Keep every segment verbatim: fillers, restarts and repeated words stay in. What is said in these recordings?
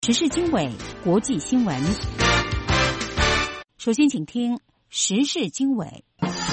时事经纬国际新闻，首先请听时事经纬。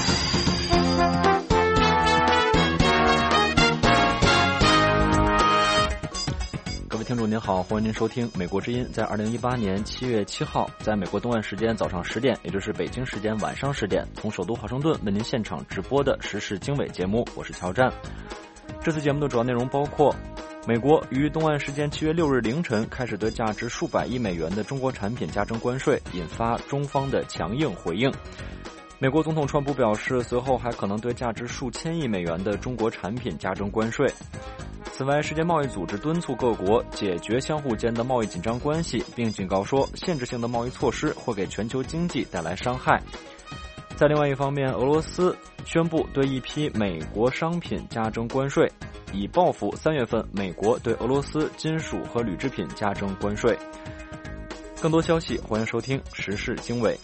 各位听众您好，欢迎您收听美国之音在二零一八年七月七号在美国东岸时间早上十点，也就是北京时间晚上十点，从首都华盛顿为您现场直播的时事经纬节目，我是乔战。这次节目的主要内容包括：美国于东岸时间七月六日凌晨开始对价值数百亿美元的中国产品加征关税，引发中方的强硬回应。美国总统川普表示，随后还可能对价值数千亿美元的中国产品加征关税。此外，世界贸易组织敦促各国解决相互间的贸易紧张关系，并警告说，限制性的贸易措施会给全球经济带来伤害。在另外一方面，俄罗斯宣布对一批美国商品加征关税，以报复三月份美国对俄罗斯金属和铝制品加征关税。更多消息，欢迎收听时事经纬。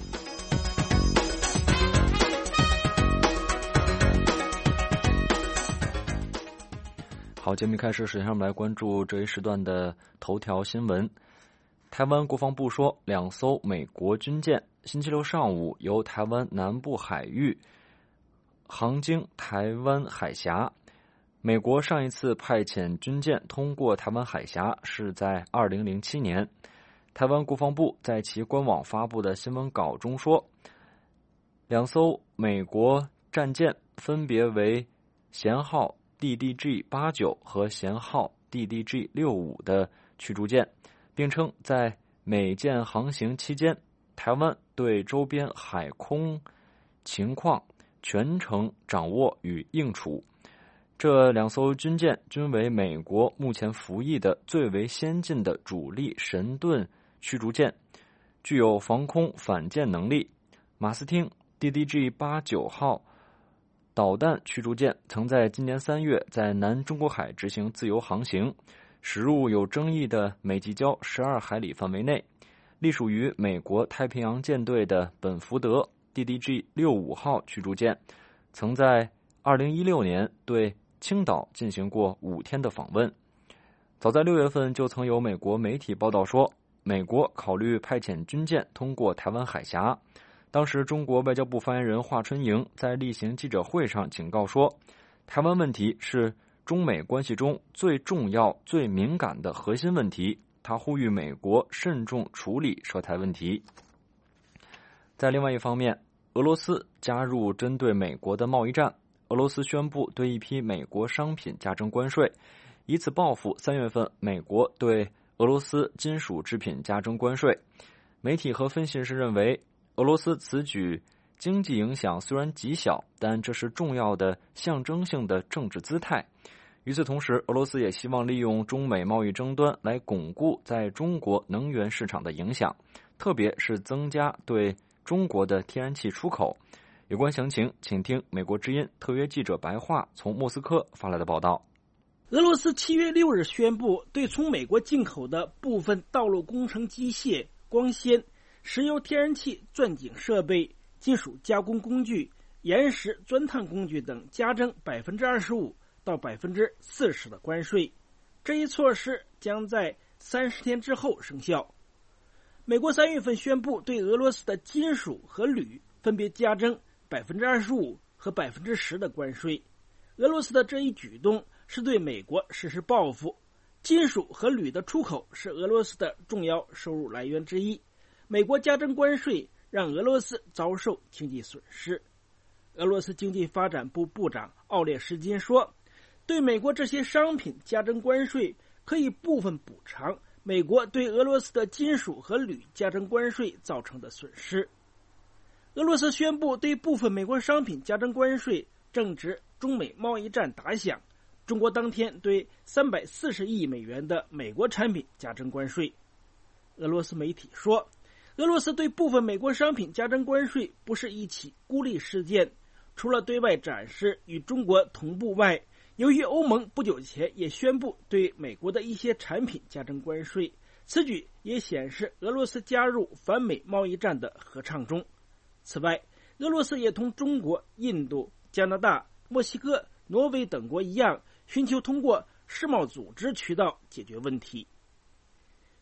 好，节目开始，首先我们来关注这一时段的头条新闻。台湾国防部说，两艘美国军舰星期六上午由台湾南部海域航经台湾海峡。美国上一次派遣军舰通过台湾海峡是在二零零七年。台湾国防部在其官网发布的新闻稿中说，两艘美国战舰分别为舷号 D D G 八九 和舷号 D D G 六五 的驱逐舰，并称在美舰航行期间，台湾对周边海空情况全程掌握与应处。这两艘军舰均为美国目前服役的最为先进的主力神盾驱逐舰，具有防空反舰能力。马斯汀 D D G 八九 号导弹驱逐舰曾在今年三月在南中国海执行自由航行，驶入有争议的美济礁十二海里范围内。隶属于美国太平洋舰队的本福德 D D G 六五 号驱逐舰曾在二零一六年对青岛进行过五天的访问。早在六月份就曾有美国媒体报道说，美国考虑派遣军舰通过台湾海峡。当时中国外交部发言人华春莹在例行记者会上警告说，台湾问题是中美关系中最重要最敏感的核心问题，他呼吁美国慎重处理涉台问题。在另外一方面，俄罗斯加入针对美国的贸易战，俄罗斯宣布对一批美国商品加征关税，以此报复三月份美国对俄罗斯金属制品加征关税。媒体和分析人士认为，俄罗斯此举经济影响虽然极小，但这是重要的象征性的政治姿态。与此同时，俄罗斯也希望利用中美贸易争端来巩固在中国能源市场的影响，特别是增加对中国的天然气出口。有关详情，请听美国之音特约记者白桦从莫斯科发来的报道。 俄罗斯七月六日宣布，对从美国进口的部分道路工程机械、光纤、石油天然气钻井设备、金属加工工具、岩石钻探工具等加征 百分之二十五 到 百分之四十 的关税。这一措施将在三十天之后生效。美国三月份宣布对俄罗斯的金属和铝分别加征 百分之二十五 和 百分之十 的关税。俄罗斯的这一举动是对美国实施报复。金属和铝的出口是俄罗斯的重要收入来源之一，美国加征关税让俄罗斯遭受经济损失。俄罗斯经济发展部部长奥列什金说，对美国这些商品加征关税可以部分补偿美国对俄罗斯的金属和铝加征关税造成的损失。俄罗斯宣布对部分美国商品加征关税，正值中美贸易战打响，中国当天对三百四十亿美元的美国产品加征关税。俄罗斯媒体说，俄罗斯对部分美国商品加征关税不是一起孤立事件，除了对外展示与中国同步外，由于欧盟不久前也宣布对美国的一些产品加征关税，此举也显示俄罗斯加入反美贸易战的合唱中。此外，俄罗斯也同中国、印度、加拿大、墨西哥、挪威等国一样，寻求通过世贸组织渠道解决问题。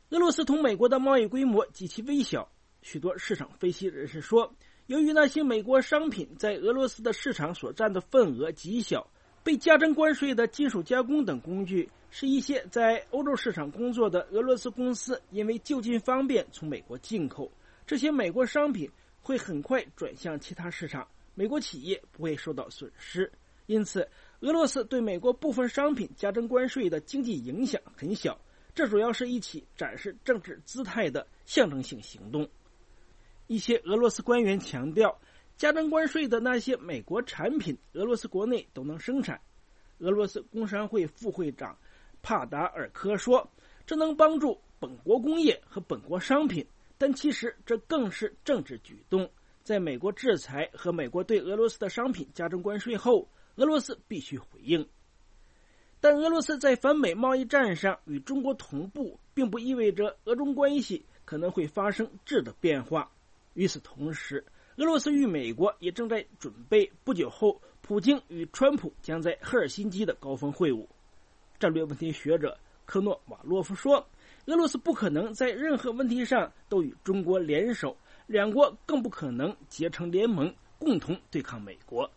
俄罗斯同美国的贸易规模极其微小，许多市场分析人士说，由于那些美国商品在俄罗斯的市场所占的份额极小，被加征关税的金属加工等工具是一些在欧洲市场工作的俄罗斯公司因为就近方便从美国进口，这些美国商品会很快转向其他市场，美国企业不会受到损失。因此，俄罗斯对美国部分商品加征关税的经济影响很小，这主要是一起展示政治姿态的象征性行动。一些俄罗斯官员强调，加征关税的那些美国产品，俄罗斯国内都能生产。俄罗斯工商会副会长帕达尔科说，这能帮助本国工业和本国商品，但其实这更是政治举动。在美国制裁和美国对俄罗斯的商品加征关税后，俄罗斯必须回应。但俄罗斯在反美贸易战上与中国同步，并不意味着俄中关系可能会发生质的变化。与此同时，俄罗斯与美国也正在准备不久后普京与川普将在赫尔辛基的高峰会晤。战略问题学者科诺瓦洛夫说，俄罗斯不可能在任何问题上都与中国联手，两国更不可能结成联盟共同对抗美国。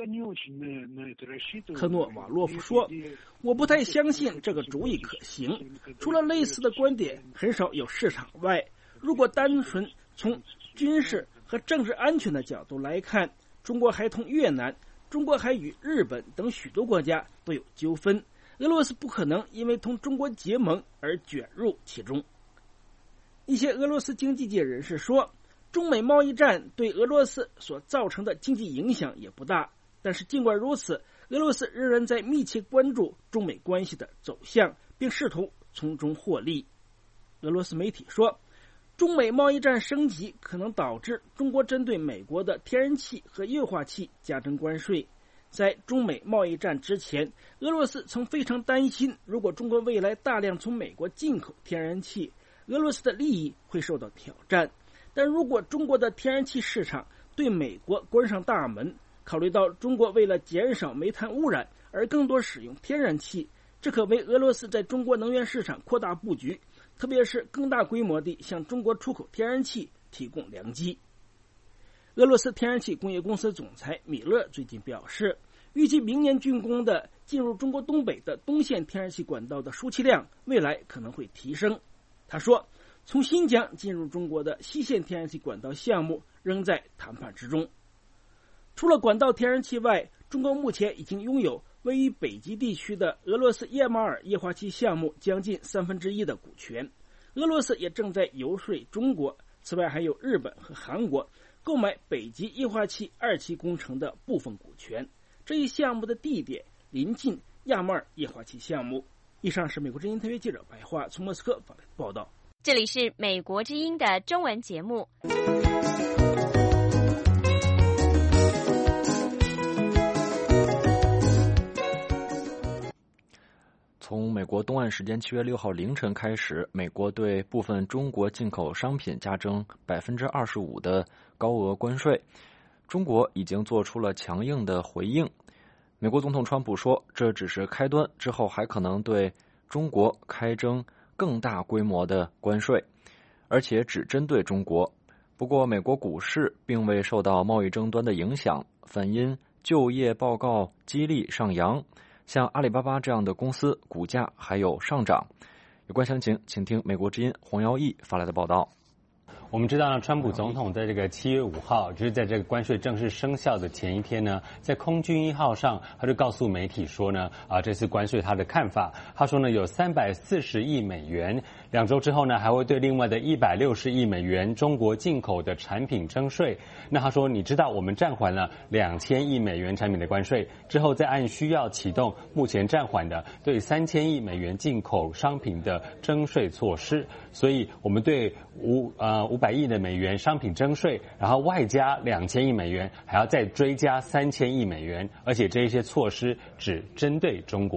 科诺瓦洛夫说，我不太相信这个主意可行，除了类似的观点很少有市场外，如果单纯从军事和政治安全的角度来看，中国还同越南、中国还与日本等许多国家都有纠纷，俄罗斯不可能因为同中国结盟而卷入其中。一些俄罗斯经济界人士说，中美贸易战对俄罗斯所造成的经济影响也不大，但是尽管如此，俄罗斯仍然在密切关注中美关系的走向，并试图从中获利。俄罗斯媒体说，中美贸易战升级可能导致中国针对美国的天然气和液化气加征关税。在中美贸易战之前，俄罗斯曾非常担心，如果中国未来大量从美国进口天然气，俄罗斯的利益会受到挑战。但如果中国的天然气市场对美国关上大门，考虑到中国为了减少煤炭污染而更多使用天然气，这可为俄罗斯在中国能源市场扩大布局，特别是更大规模地向中国出口天然气提供良机。俄罗斯天然气工业公司总裁米勒最近表示，预计明年竣工的进入中国东北的东线天然气管道的输气量未来可能会提升。他说，从新疆进入中国的西线天然气管道项目仍在谈判之中。除了管道天然气外，中国目前已经拥有位于北极地区的俄罗斯叶马尔液化气项目将近三分之一的股权。俄罗斯也正在游说中国，此外还有日本和韩国购买北极液化气二期工程的部分股权。这一项目的地点临近亚马尔液化气项目。以上是美国之音特约记者白桦从莫斯科发来的报道。 这里是美国之音的中文节目。 从美国东岸时间七月六号凌晨开始，美国对部分中国进口商品加征百分之二十五的高额关税。中国已经做出了强硬的回应。美国总统川普说，这只是开端，之后还可能对中国开征更大规模的关税，而且只针对中国。不过，美国股市并未受到贸易争端的影响，反因就业报告激励上扬。像阿里巴巴这样的公司股价还有上涨。有关详情，请听美国之音黄瑶毅发来的报道。 我们知道呢，川普总统在这个七月五号，就是在这个关税正式生效的前一天呢，在空军一号上，他就告诉媒体说呢，啊，这次关税他的看法，他说呢，有三百四十亿美元，两周之后呢，还会对另外的一百六十亿美元中国进口的产品征税。那他说，你知道我们暂缓了两千亿美元产品的关税，之后再按需要启动目前暂缓的对三千亿美元进口商品的征税措施。所以我们对五呃五百亿的美元商品征税，然后外加两千亿美元，还要再追加三千亿美元，而且这一些措施只针对中国。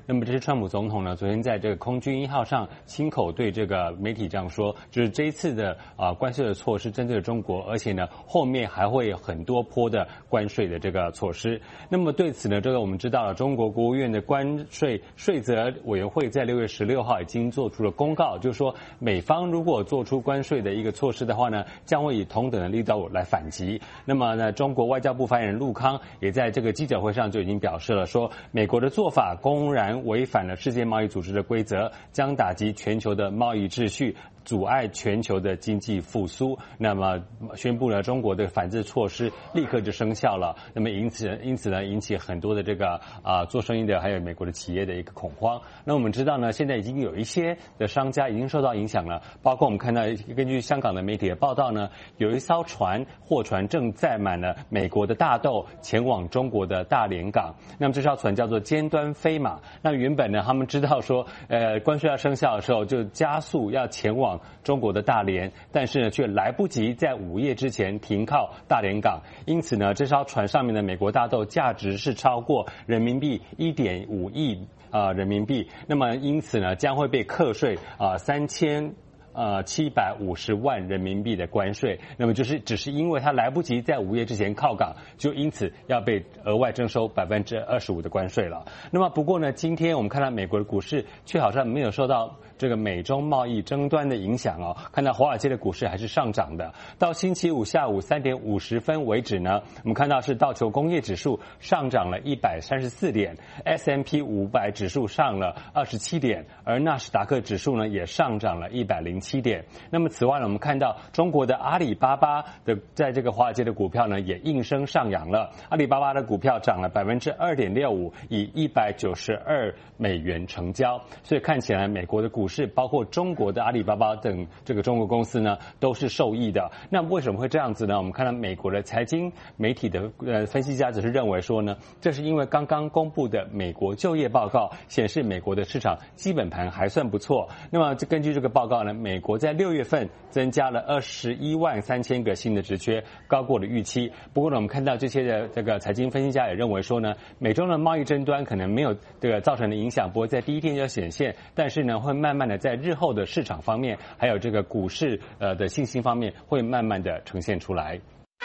那么这是川普总统呢昨天在这个空军一号上亲口对这个媒体这样说，就是这一次的啊、呃、关税的措施针对中国，而且呢后面还会有很多波的关税的这个措施。那么对此呢，这个我们知道了，中国国务院的关税税则委员会在六月十六号已经做出了公告，就是说美方如果做出关税的一个措施的话呢，将会以同等的力度来反击。那么呢，中国外交部发言人陆康也在这个记者会上就已经表示了，说美国的做法公然违反了世界贸易组织的规则，将打击全球的贸易秩序，阻碍全球的经济复苏。那么宣布了中国的反制措施立刻就生效了。那么因此因此呢，引起很多的这个啊、呃、做生意的还有美国的企业的一个恐慌。那我们知道呢，现在已经有一些的商家已经受到影响了，包括我们看到根据香港的媒体的报道呢，有一艘船货船正载满了美国的大豆前往中国的大连港。那么这艘船叫做尖端飞马。那原本呢，他们知道说呃关税要生效的时候，就加速要前往中国的大连，但是呢却来不及在午夜之前停靠大连港，因此呢这艘船上面的美国大豆价值是超过人民币 一点五亿呃人民币，那么因此呢将会被课税啊三千呃七百五十万人民币的关税。那么就是只是因为它来不及在午夜之前靠港，就因此要被额外征收百分之二十五的关税了。那么不过呢，今天我们看到美国的股市却好像没有受到这个美中贸易争端的影响哦，看到华尔街的股市还是上涨的。到星期五下午三点五十分为止呢，我们看到是道琼工业指数上涨了一百三十四点 ，S and P 五百指数上了二十七点，而纳斯达克指数呢也上涨了一百零七点。那么此外呢，我们看到中国的阿里巴巴的在这个华尔街的股票呢也应声上扬了，阿里巴巴的股票涨了百分之二点六五，以一百九十二美元成交。所以看起来美国的股市包括中国的阿里巴巴等这个中国公司呢都是受益的。那为什么会这样子呢？我们看到美国的财经媒体的呃分析家只是认为说呢，这是因为刚刚公布的美国就业报告显示美国的市场基本盘还算不错。那么根据这个报告呢，美国在六月份增加了二十一万三千个新的职缺，高过了预期。不过呢，我们看到这些的这个财经分析家也认为说呢，美中的贸易争端可能没有这个造成的影响不会在第一天就显现，但是呢会慢慢的在日后的市场方面还有这个股市呃的信心方面会慢慢的呈现出来。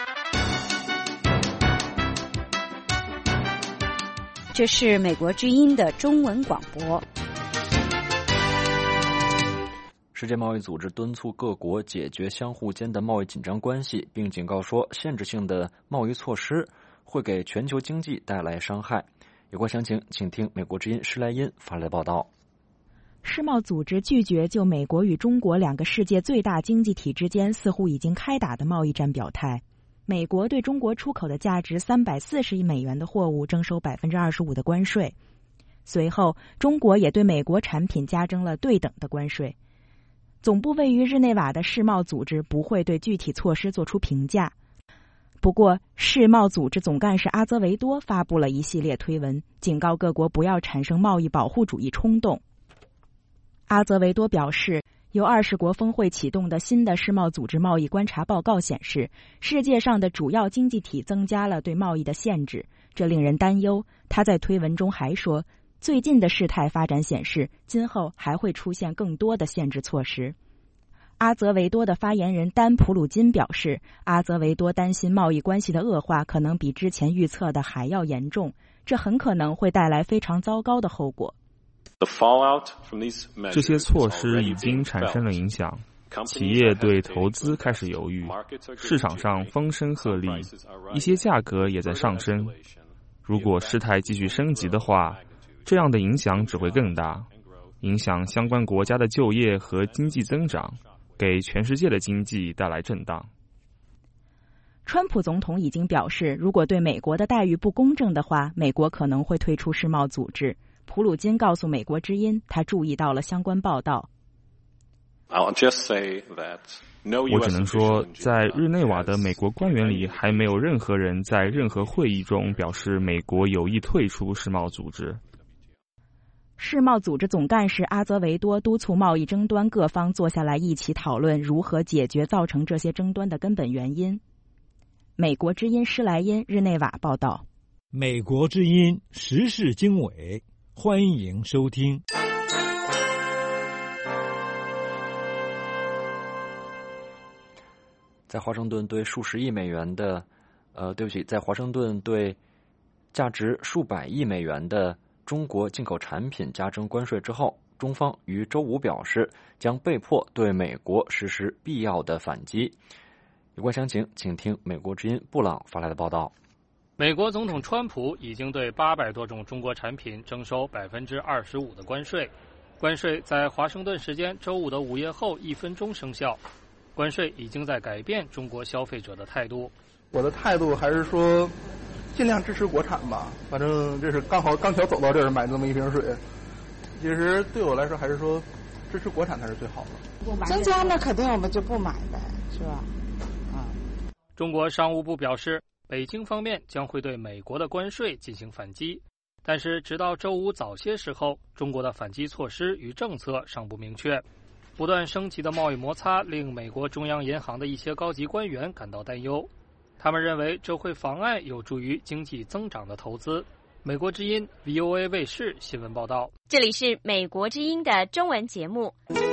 这是美国之音的中文广播。 世界贸易组织敦促各国解决相互间的贸易紧张关系，并警告说限制性的贸易措施会给全球经济带来伤害。有关详情请听美国之音施莱因发来的报道。 世贸组织拒绝就美国与中国两个世界最大经济体之间似乎已经开打的贸易战表态。美国对中国出口的价值三百四十亿美元的货物征收百分之二十五的关税，随后中国也对美国产品加征了对等的关税。总部位于日内瓦的世贸组织不会对具体措施做出评价。不过，世贸组织总干事阿泽维多发布了一系列推文，警告各国不要产生贸易保护主义冲动。阿泽维多表示，由二十国峰会启动的新的世贸组织贸易观察报告显示，世界上的主要经济体增加了对贸易的限制，这令人担忧。他在推文中还说，最近的事态发展显示，今后还会出现更多的限制措施。阿泽维多的发言人丹普鲁金表示，阿泽维多担心贸易关系的恶化可能比之前预测的还要严重，这很可能会带来非常糟糕的后果。 这些措施已经产生了影响，企业对投资开始犹豫，市场上风声鹤唳，一些价格也在上升。如果事态继续升级的话，这样的影响只会更大，影响相关国家的就业和经济增长，给全世界的经济带来震荡。 川普总统已经表示，如果对美国的待遇不公正的话，美国可能会退出世贸组织。普鲁金告诉美国之音，他注意到了相关报道。 我只能说，在日内瓦的美国官员里，还没有任何人在任何会议中表示美国有意退出世贸组织。 世贸组织总干事阿泽维多督促贸易争端各方坐下来一起讨论如何解决造成这些争端的根本原因。美国之音施莱因日内瓦报道。 美国之音时事经纬， 欢迎收听。 在华盛顿对数十亿美元的，呃，对不起，在华盛顿对价值数百亿美元的中国进口产品加征关税之后，中方于周五表示将被迫对美国实施必要的反击。有关详情，请听美国之音布朗发来的报道。 美国总统川普已经对八百多种中国产品征收百分之二十五的关税，关税在华盛顿时间周五的午夜后一分钟生效。关税已经在改变中国消费者的态度。 我的态度还是说，尽量支持国产吧。反正这是刚好刚巧走到这儿买这么一瓶水，其实对我来说还是说支持国产才是最好的。 增加那肯定我们就不买呗，是吧？啊。 中国商务部表示，北京方面将会对美国的关税进行反击，但是直到周五早些时候，中国的反击措施与政策尚不明确。不断升级的贸易摩擦令美国中央银行的一些高级官员感到担忧，他们认为这会妨碍有助于经济增长的投资。美国之音 V O A 卫视新闻报道。 这里是美国之音的中文节目。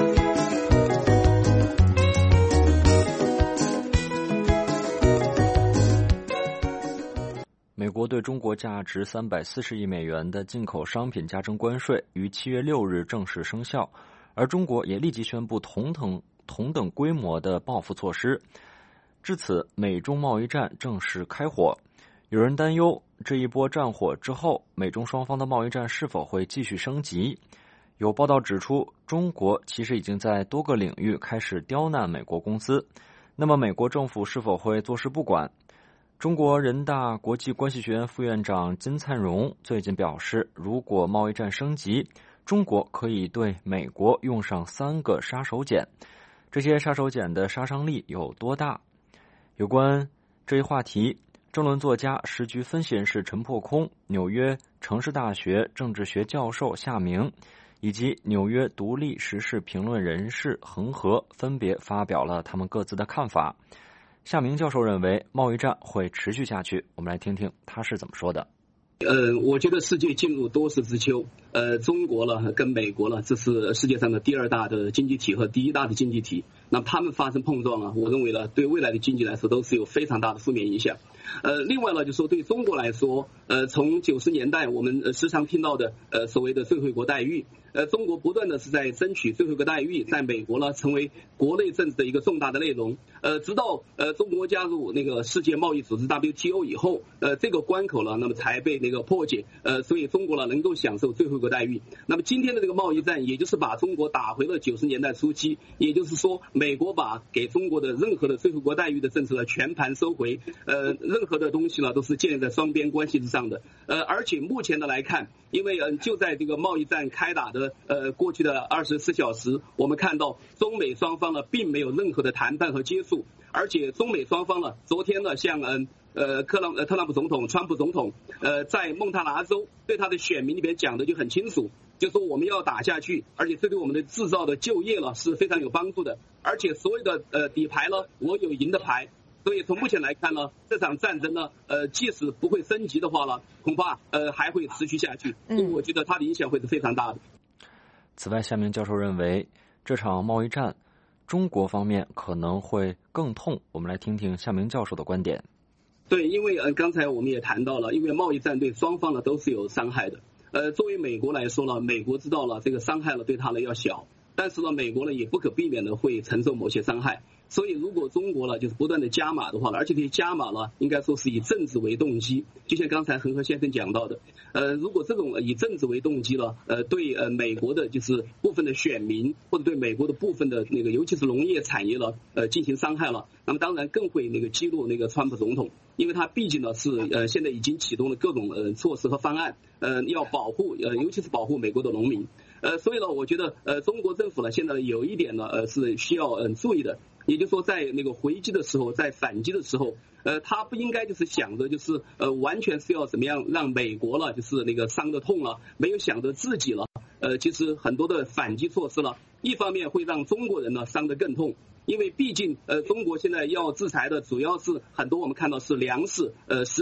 美国对中国价值三百四十亿美元的进口商品加征关税于七月六日正式生效，而中国也立即宣布同等同等规模的报复措施。至此，美中贸易战正式开火。有人担忧，这一波战火之后，美中双方的贸易战是否会继续升级？有报道指出，中国其实已经在多个领域开始刁难美国公司。那么，美国政府是否会坐视不管？中国人大国际关系学院副院长金灿荣最近表示，如果贸易战升级，中国可以对美国用上三个杀手锏。这些杀手锏的杀伤力有多大？有关这一话题，政论作家、时局分析人士陈破空、纽约城市大学政治学教授夏明以及纽约独立时事评论人士恒河分别发表了他们各自的看法。夏明教授认为贸易战会持续下去，我们来听听他是怎么说的。 呃，我觉得世界进入多事之秋，呃，中国了跟美国了，这是世界上的第二大的经济体和第一大的经济体，那么他们发生碰撞啊，我认为呢，对未来的经济来说都是有非常大的负面影响。呃，另外呢，就说对中国来说，呃，从九十年代我们呃时常听到的呃所谓的最惠国待遇，呃，中国不断的是在争取最惠国待遇，在美国呢成为国内政治的一个重大的内容。呃，直到呃中国加入那个世界贸易组织 W T O 以后，呃，这个关口呢，那么才被那个破解。呃，所以中国呢能够享受最惠国待遇。那么今天的这个贸易战，也就是把中国打回了九十年代初期，也就是说，美国把给中国的任何的最惠国待遇的政策呢全盘收回。呃，任何的东西呢都是建立在双边关系之上的。呃，而且目前的来看，因为嗯、呃、就在这个贸易战开打的呃过去的二十四小时，我们看到中美双方呢并没有任何的谈判和接触，而且中美双方呢昨天呢像嗯呃克朗呃特朗普总统、川普总统呃在蒙大拿州对他的选民里边讲的就很清楚，就说我们要打下去，而且这对我们的制造的就业了是非常有帮助的，而且所有的呃底牌呢我有赢的牌。所以从目前来看呢，这场战争呢，呃，即使不会升级的话呢，恐怕呃还会持续下去。所以我觉得它的影响会是非常大的。 此外，夏明教授认为，这场贸易战，中国方面可能会更痛。我们来听听夏明教授的观点。 对，因为呃刚才我们也谈到了，因为贸易战对双方呢都是有伤害的。呃，作为美国来说呢，美国知道了这个伤害了对它呢要小，但是呢，美国呢也不可避免的会承受某些伤害。所以，如果中国呢就是不断的加码的话，而且这些加码呢，应该说是以政治为动机，就像刚才恒河先生讲到的，呃，如果这种以政治为动机呢，呃，对呃美国的就是部分的选民或者对美国的部分的那个，尤其是农业产业了，呃，进行伤害了，那么当然更会那个激怒那个川普总统，因为他毕竟呢是呃现在已经启动了各种呃措施和方案，呃，要保护呃尤其是保护美国的农民，呃，所以呢，我觉得呃中国政府呢现在有一点呢呃是需要嗯、呃、注意的。也就是说，在那个回击的时候，在反击的时候，呃，他不应该就是想着就是呃，完全是要怎么样让美国了，就是那个伤得痛了，没有想着自己了。呃，其实很多的反击措施了，一方面会让中国人呢伤得更痛，因为毕竟呃，中国现在要制裁的主要是很多我们看到是粮食、呃食品。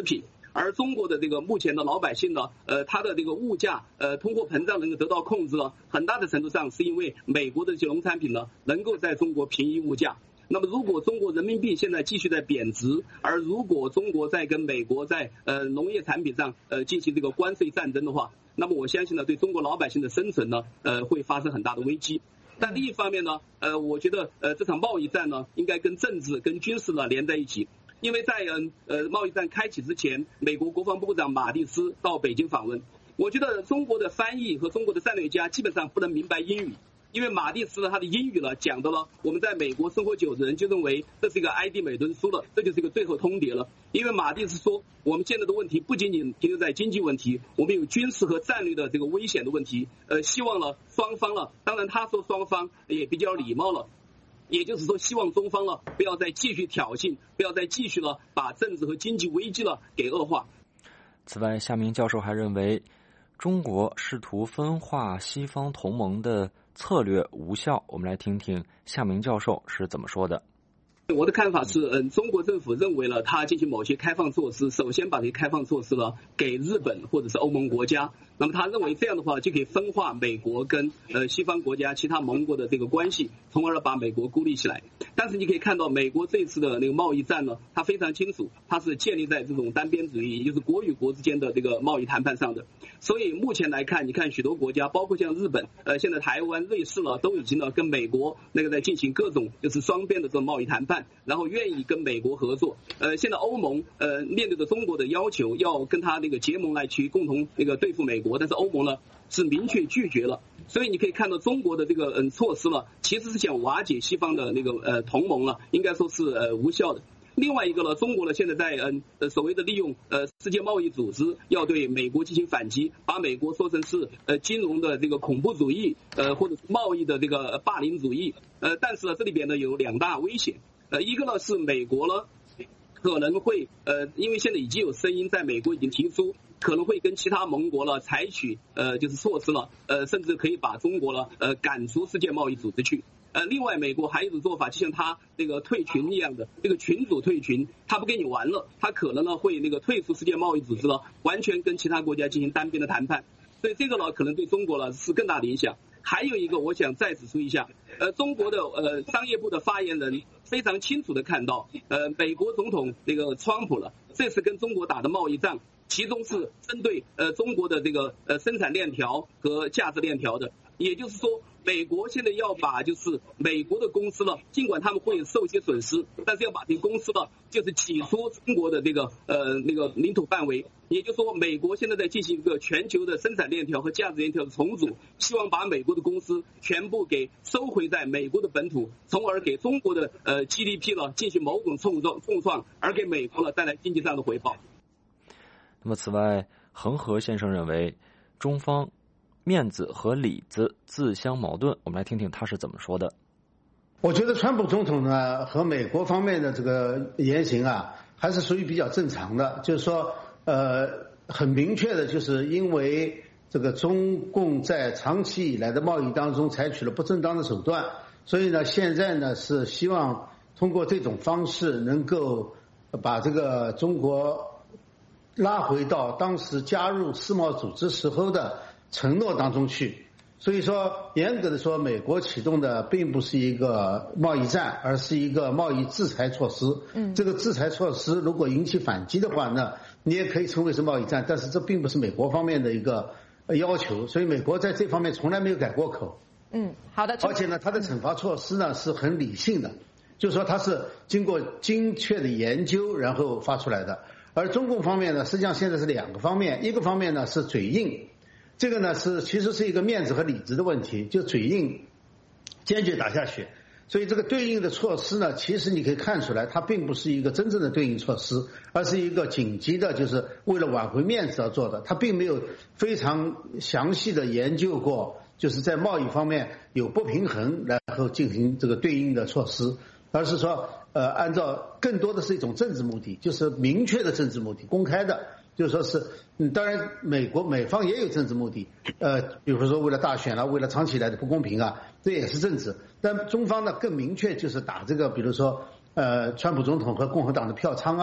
而中国的这个目前的老百姓呢，呃，它的这个物价呃通货膨胀能够得到控制了，很大的程度上是因为美国的这些农产品呢能够在中国平抑物价。那么，如果中国人民币现在继续在贬值，而如果中国在跟美国在呃农业产品上呃进行这个关税战争的话，那么我相信呢，对中国老百姓的生存呢，呃会发生很大的危机。但另一方面呢，呃，我觉得呃这场贸易战呢，应该跟政治、跟军事呢连在一起，因为在嗯呃贸易战开启之前，美国国防部长马蒂斯到北京访问，我觉得中国的翻译和中国的战略家基本上不能明白英语。因为马蒂斯呢，他的英语呢讲的了，我们在美国生活久的人就认为这是一个埃迪美顿书了，这就是一个最后通牒了。因为马蒂斯说，我们现在的问题不仅仅停留在经济问题，我们有军事和战略的这个危险的问题。呃，希望了双方了，当然他说双方也比较礼貌了，也就是说希望中方了不要再继续挑衅，不要再继续了把政治和经济危机了给恶化。 此外，夏明教授还认为，中国试图分化西方同盟的策略无效。我们来听听夏明教授是怎么说的。 我的看法是，嗯，中国政府认为了他进行某些开放措施，首先把这些开放措施呢给日本或者是欧盟国家，那么他认为这样的话就可以分化美国跟呃西方国家其他盟国的这个关系，从而把美国孤立起来。但是你可以看到，美国这次的那个贸易战呢，它非常清楚，它是建立在这种单边主义，也就是国与国之间的这个贸易谈判上的。所以目前来看，你看许多国家，包括像日本、呃，现在台湾、瑞士了，都已经呢跟美国那个在进行各种就是双边的这种贸易谈判，然后愿意跟美国合作。呃，现在欧盟呃面对着中国的要求，要跟他那个结盟来去共同那个对付美国，但是欧盟呢是明确拒绝了。所以你可以看到中国的这个嗯措施了，其实是想瓦解西方的那个呃同盟了，应该说是呃无效的。另外一个呢，中国呢现在在嗯呃所谓的利用呃世界贸易组织要对美国进行反击，把美国说成是呃金融的这个恐怖主义，呃或者是贸易的这个霸凌主义。呃但是呢这里边呢有两大危险，呃一个呢是美国呢可能会呃因为现在已经有声音在美国已经提出，可能会跟其他盟国呢采取呃就是措施了，呃甚至可以把中国呢呃赶出世界贸易组织去。呃，另外，美国还有一种做法，就像他那个退群一样的，这个群主退群，他不跟你玩了，他可能呢会那个退出世界贸易组织了，完全跟其他国家进行单边的谈判。所以这个呢，可能对中国呢是更大的影响。还有一个，我想再指出一下，呃，中国的呃商业部的发言人非常清楚的看到，呃，美国总统那个川普了，这次跟中国打的贸易战，其中是针对呃中国的这个呃生产链条和价值链条的，也就是说。美国现在要把就是美国的公司了，尽管他们会受一些损失，但是要把这个公司了，就是挤出中国的这个呃那个领土范围。也就是说，美国现在在进行一个全球的生产链条和价值链条的重组，希望把美国的公司全部给收回在美国的本土，从而给中国的呃 G D P 呢进行某种重创重创，而给美国呢带来经济上的回报。 那么，此外，恒河先生认为，中方面子和里子自相矛盾，我们来听听他是怎么说的。 我觉得川普总统呢和美国方面的这个言行啊，还是属于比较正常的，就是说，呃，很明确的，就是因为这个中共在长期以来的贸易当中采取了不正当的手段，所以呢，现在呢是希望通过这种方式能够把这个中国拉回到当时加入世贸组织时候的承诺当中去。所以说严格的说，美国启动的并不是一个贸易战，而是一个贸易制裁措施。嗯，这个制裁措施如果引起反击的话呢，你也可以称为是贸易战，但是这并不是美国方面的一个要求，所以美国在这方面从来没有改过口。 嗯，好的。 而且呢，它的惩罚措施呢是很理性的，就是说它是经过精确的研究然后发出来的。而中共方面呢，实际上现在是两个方面，一个方面呢是嘴硬。这个呢是其实是一个面子和里子的问题，就嘴硬坚决打下去，所以这个对应的措施呢，其实你可以看出来，它并不是一个真正的对应措施，而是一个紧急的，就是为了挽回面子而做的。它并没有非常详细的研究过，就是在贸易方面有不平衡，然后进行这个对应的措施，而是说呃，按照更多的是一种政治目的，就是明确的政治目的，公开的。就是说是，嗯，当然美国美方也有政治目的，呃，比如说为了大选啦，为了长期以来的不公平啊，这也是政治。但中方呢更明确，就是打这个，比如说呃，川普总统和共和党的票仓啊，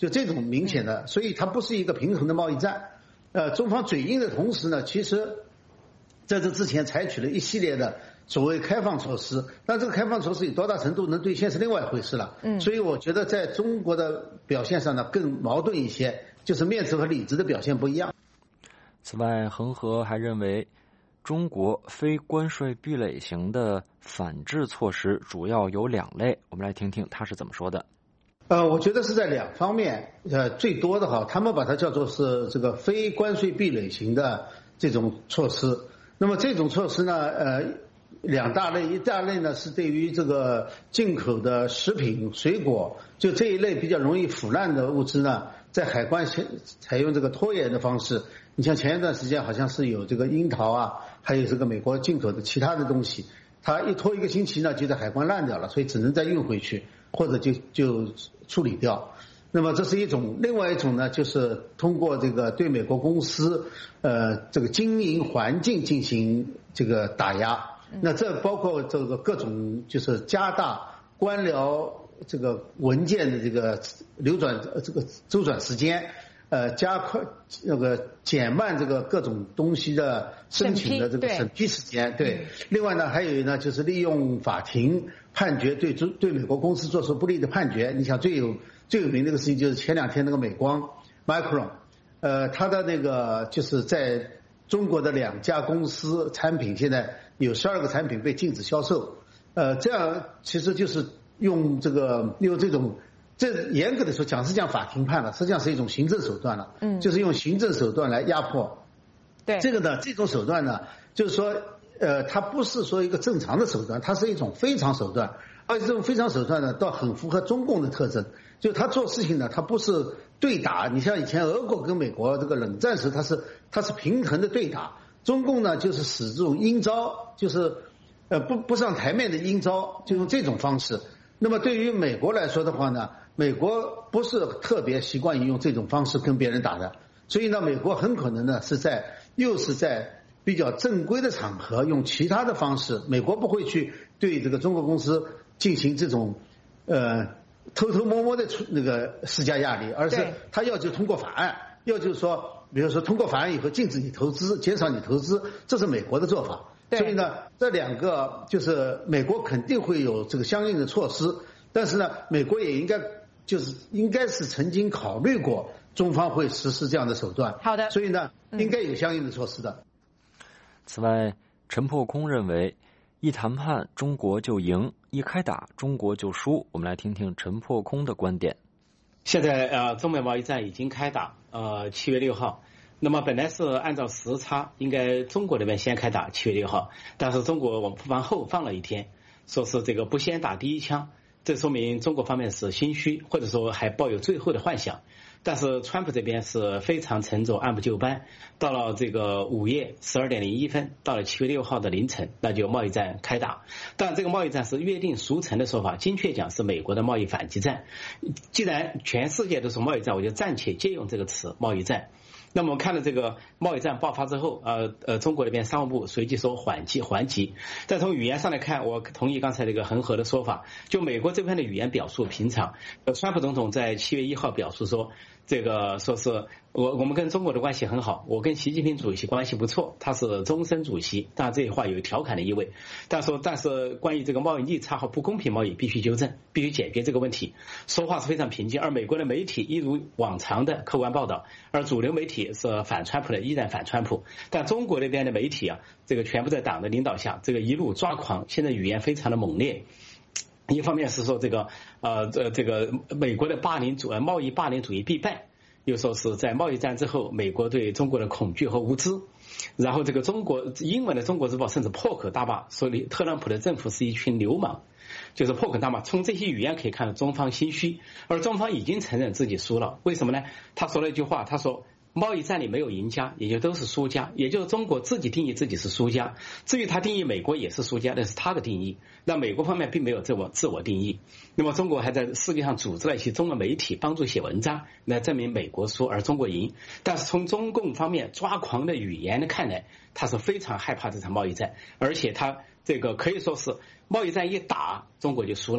就这种明显的，所以它不是一个平衡的贸易战。呃，中方嘴硬的同时呢，其实在这之前采取了一系列的所谓开放措施，但这个开放措施有多大程度能兑现是另外一回事了。嗯，所以我觉得在中国的表现上呢更矛盾一些，就是面子和里子的表现不一样。 此外，恒河还认为，中国非关税壁垒型的反制措施主要有两类，我们来听听他是怎么说的。 呃，我觉得是在两方面，呃，最多的哈，他们把它叫做是这个非关税壁垒型的这种措施。那么这种措施呢，呃，两大类，一大类呢是对于这个进口的食品、水果，就这一类比较容易腐烂的物资呢，在海关采用这个拖延的方式。你像前一段时间好像是有这个樱桃啊，还有这个美国进口的其他的东西，它一拖一个星期呢，就在海关烂掉了，所以只能再运回去，或者就就处理掉。那么这是一种，另外一种呢，就是通过这个对美国公司呃这个经营环境进行这个打压。那这包括这个各种就是加大官僚这个文件的这个流转这个周转时间，呃加快那个减慢这个各种东西的申请的这个审批时间。对，另外呢还有呢就是利用法庭判决对对美国公司做出不利的判决。你想最有最有名的一个事情就是前两天那个美光 Micron， 呃他的那个就是在中国的两家公司产品现在有十二个产品被禁止销售，呃这样其实就是用这个用这种。这严格的说讲是讲法庭判了，实际上是一种行政手段了，嗯，就是用行政手段来压迫。对，这个呢，这种手段呢，就是说，呃，它不是说一个正常的手段，它是一种非常手段，而且这种非常手段呢，倒很符合中共的特征，就他做事情呢，他不是对打，你像以前俄国跟美国这个冷战时，它是它是平衡的对打，中共呢就是使这种阴招，就是呃不不上台面的阴招，就用这种方式。那么对于美国来说的话呢，美国不是特别习惯于用这种方式跟别人打的，所以呢，美国很可能呢是在又是在比较正规的场合用其他的方式，美国不会去对这个中国公司进行这种呃偷偷摸摸的那个施加压力，而是他要求通过法案，要就是说，比如说通过法案以后禁止你投资，减少你投资，这是美国的做法。所以呢，这两个就是美国肯定会有这个相应的措施，但是呢，美国也应该就是应该是曾经考虑过中方会实施这样的手段。好的，所以呢，应该有相应的措施的。 此外，陈破空认为，一谈判中国就赢，一开打中国就输。我们来听听陈破空的观点。 现在呃，中美贸易战已经开打，呃，七月六号。那么本来是按照时差，应该中国那边先开打，七月六号，但是中国往往后放了一天，说是这个不先打第一枪，这说明中国方面是心虚，或者说还抱有最后的幻想。但是川普这边是非常沉着，按部就班，到了这个午夜十二点零一分，到了七月六号的凌晨，那就贸易战开打。但这个贸易战是约定俗成的说法，精确讲是美国的贸易反击战。既然全世界都说贸易战，我就暂且借用这个词贸易战。那么我们看到这个贸易战爆发之后，呃呃，中国那边商务部随即说缓击缓击。但从语言上来看，我同意刚才这个恒河的说法，就美国这边的语言表述平常。呃，川普总统在七月一号表述说，这个说是我我们跟中国的关系很好，我跟习近平主席关系不错，他是终身主席。当然这句话有调侃的意味，但说但是关于这个贸易逆差和不公平贸易必须纠正，必须解决这个问题。说话是非常平静，而美国的媒体一如往常的客观报道，而主流媒体是反川普的，依然反川普。但中国那边的媒体啊，这个全部在党的领导下，这个一路抓狂，现在语言非常的猛烈。一方面是说这个呃这这个美国的霸凌主贸易霸凌主义必败，又说是在贸易战之后，美国对中国的恐惧和无知。然后这个中国英文的《中国日报》甚至破口大骂，说特朗普的政府是一群流氓，就是破口大骂。从这些语言可以看到中方心虚，而中方已经承认自己输了。为什么呢？他说了一句话，他说贸易战里没有赢家，也就都是输家，也就是中国自己定义自己是输家。至于他定义美国也是输家，那是他的定义。那美国方面并没有自我自我定义。那么中国还在世界上组织了一些中文媒体帮助写文章，来证明美国输而中国赢。但是从中共方面抓狂的语言看来，他是非常害怕这场贸易战，而且他这个可以说是贸易战一打，中国就输了。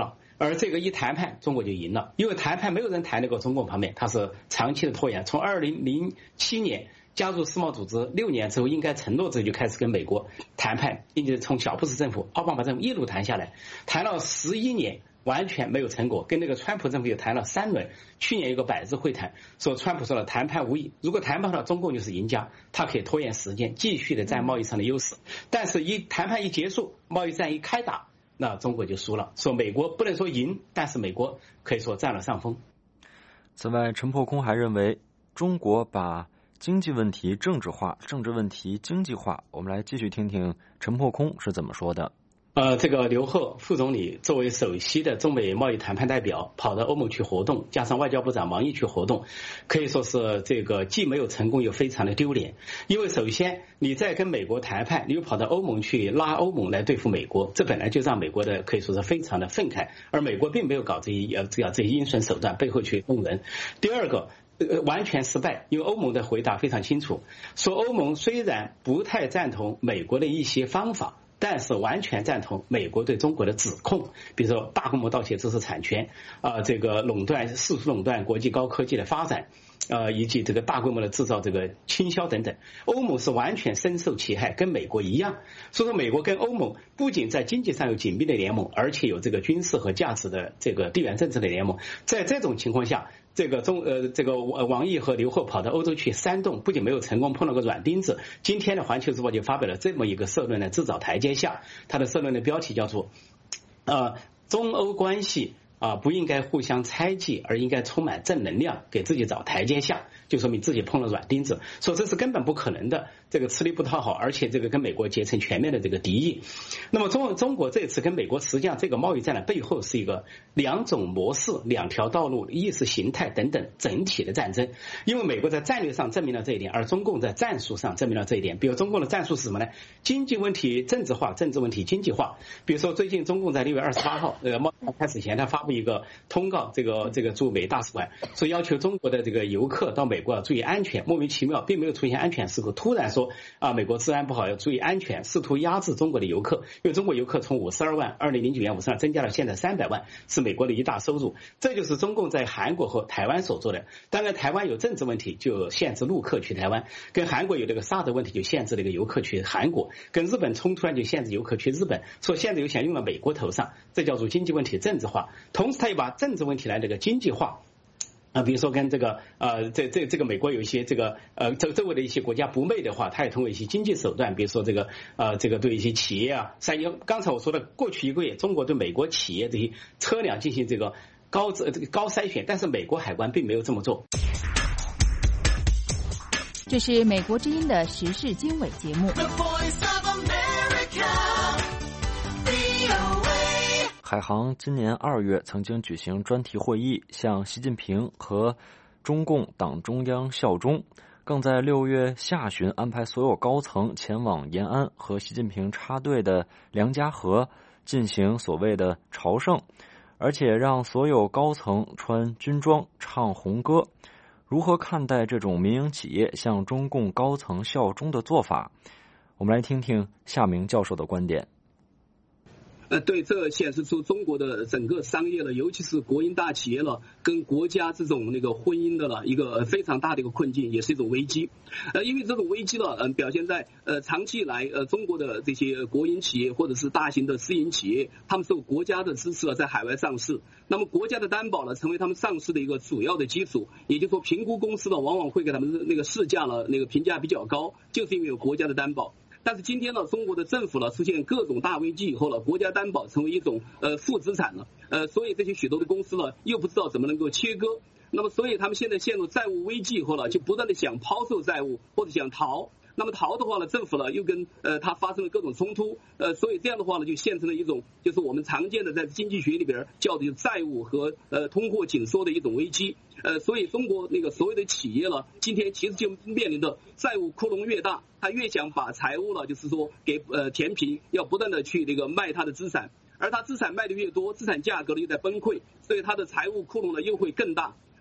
而这个一谈判，中国就赢了，因为谈判没有人谈得过中共方面，它是长期的拖延。从二零零七年加入世贸组织六年之后，应该承诺之后就开始跟美国谈判，并且从小布什政府、奥巴马政府一路谈下来，谈了十一年。完全没有成果，跟那个川普政府也谈了三轮。去年有个百日会谈，说川普说了谈判无益，如果谈判了，中共就是赢家，他可以拖延时间，继续的占贸易上的优势。但是，一谈判一结束，贸易战一开打，那中国就输了。说美国不能说赢，但是美国可以说占了上风。 此外，陈破空还认为，中国把经济问题政治化，政治问题经济化。我们来继续听听陈破空是怎么说的。 呃，这个刘鹤副总理作为首席的中美贸易谈判代表，跑到欧盟去活动，加上外交部长王毅去活动，可以说是这个既没有成功又非常的丢脸。因为首先你在跟美国谈判，你又跑到欧盟去拉欧盟来对付美国，这本来就让美国的可以说是非常的愤慨，而美国并没有搞这些呃这样这些阴损手段，背后去动人。第二个。呃，完全失败，因为欧盟的回答非常清楚，说欧盟虽然不太赞同美国的一些方法，但是完全赞同美国对中国的指控，比如说大规模盗窃知识产权，啊、呃，这个垄断、世俗垄断国际高科技的发展，呃，以及这个大规模的制造这个倾销等等，欧盟是完全深受其害，跟美国一样。所以说，美国跟欧盟不仅在经济上有紧密的联盟，而且有这个军事和价值的这个地缘政治的联盟。在这种情况下，这个中呃这个王毅和刘鹤跑到欧洲去煽动，不仅没有成功，碰了个软钉子。今天的《环球时报》就发表了这么一个社论呢，自找台阶下。它的社论的标题叫做呃中欧关系啊不应该互相猜忌，而应该充满正能量，给自己找台阶下，就说明自己碰了软钉子，说这是根本不可能的，这个吃力不讨好，而且这个跟美国结成全面的这个敌意。那么中中国这次跟美国实际上这个贸易战的背后是一个两种模式、两条道路、意识形态等等整体的战争。因为美国在战略上证明了这一点，而中共在战术上证明了这一点。比如中共的战术是什么呢？经济问题政治化，政治问题经济化。比如说最近中共在六月二十八号呃贸易战开始前，他发布一个通告，这个这个驻美大使馆说要求中国的这个游客到美国要注意安全，莫名其妙并没有出现安全事故，突然说啊美国治安不好要注意安全，试图压制中国的游客，因为中国游客从五十二万二零零九年五十二增加了现在三百万，是美国的一大收入。这就是中共在韩国和台湾所做的。当然台湾有政治问题，就限制陆客去台湾，跟韩国有这个沙德问题，就限制这个游客去韩国，跟日本冲突呢就限制游客去日本，说现在又想用到美国头上，这叫做经济问题政治化。同时他又把政治问题来这个经济化啊，比如说跟这个呃，这这这个美国有一些这个呃周周围的一些国家不媚的话，他也通过一些经济手段，比如说这个呃这个对一些企业啊，三因刚才我说的过去一个月，中国对美国企业这些车辆进行这个高这个高筛选，但是美国海关并没有这么做。 这是美国之音的时事经纬节目。 海航今年二月曾经举行专题会议，向习近平和中共党中央效忠，更在六月下旬安排所有高层前往延安和习近平插队的梁家河进行所谓的朝圣，而且让所有高层穿军装唱红歌。如何看待这种民营企业向中共高层效忠的做法？我们来听听夏明教授的观点。 呃，对，这显示出中国的整个商业了，尤其是国营大企业了，跟国家这种那个婚姻的了一个非常大的一个困境，也是一种危机。呃，因为这种危机了，嗯、呃，表现在呃长期以来，呃，中国的这些国营企业或者是大型的私营企业，他们受国家的支持了，在海外上市。那么国家的担保呢，成为他们上市的一个主要的基础。也就是说，评估公司呢，往往会给他们那个市价了，那个评价比较高，就是因为有国家的担保。但是今天呢，中国的政府呢出现各种大危机以后了，国家担保成为一种呃负资产了，呃，所以这些许多的公司呢又不知道怎么能够切割，那么所以他们现在陷入债务危机以后了，就不断的想抛售债务或者想逃。那么逃的话呢，政府呢又跟呃它发生了各种冲突，呃，所以这样的话呢，就现成了一种就是我们常见的在经济学里边叫的债务和呃通货紧缩的一种危机。呃，所以中国那个所有的企业呢，今天其实就面临的债务窟窿越大，他越想把财务呢，就是说给呃填平，要不断的去那个卖他的资产，而他资产卖的越多，资产价格呢又在崩溃，所以他的财务窟窿呢又会更大。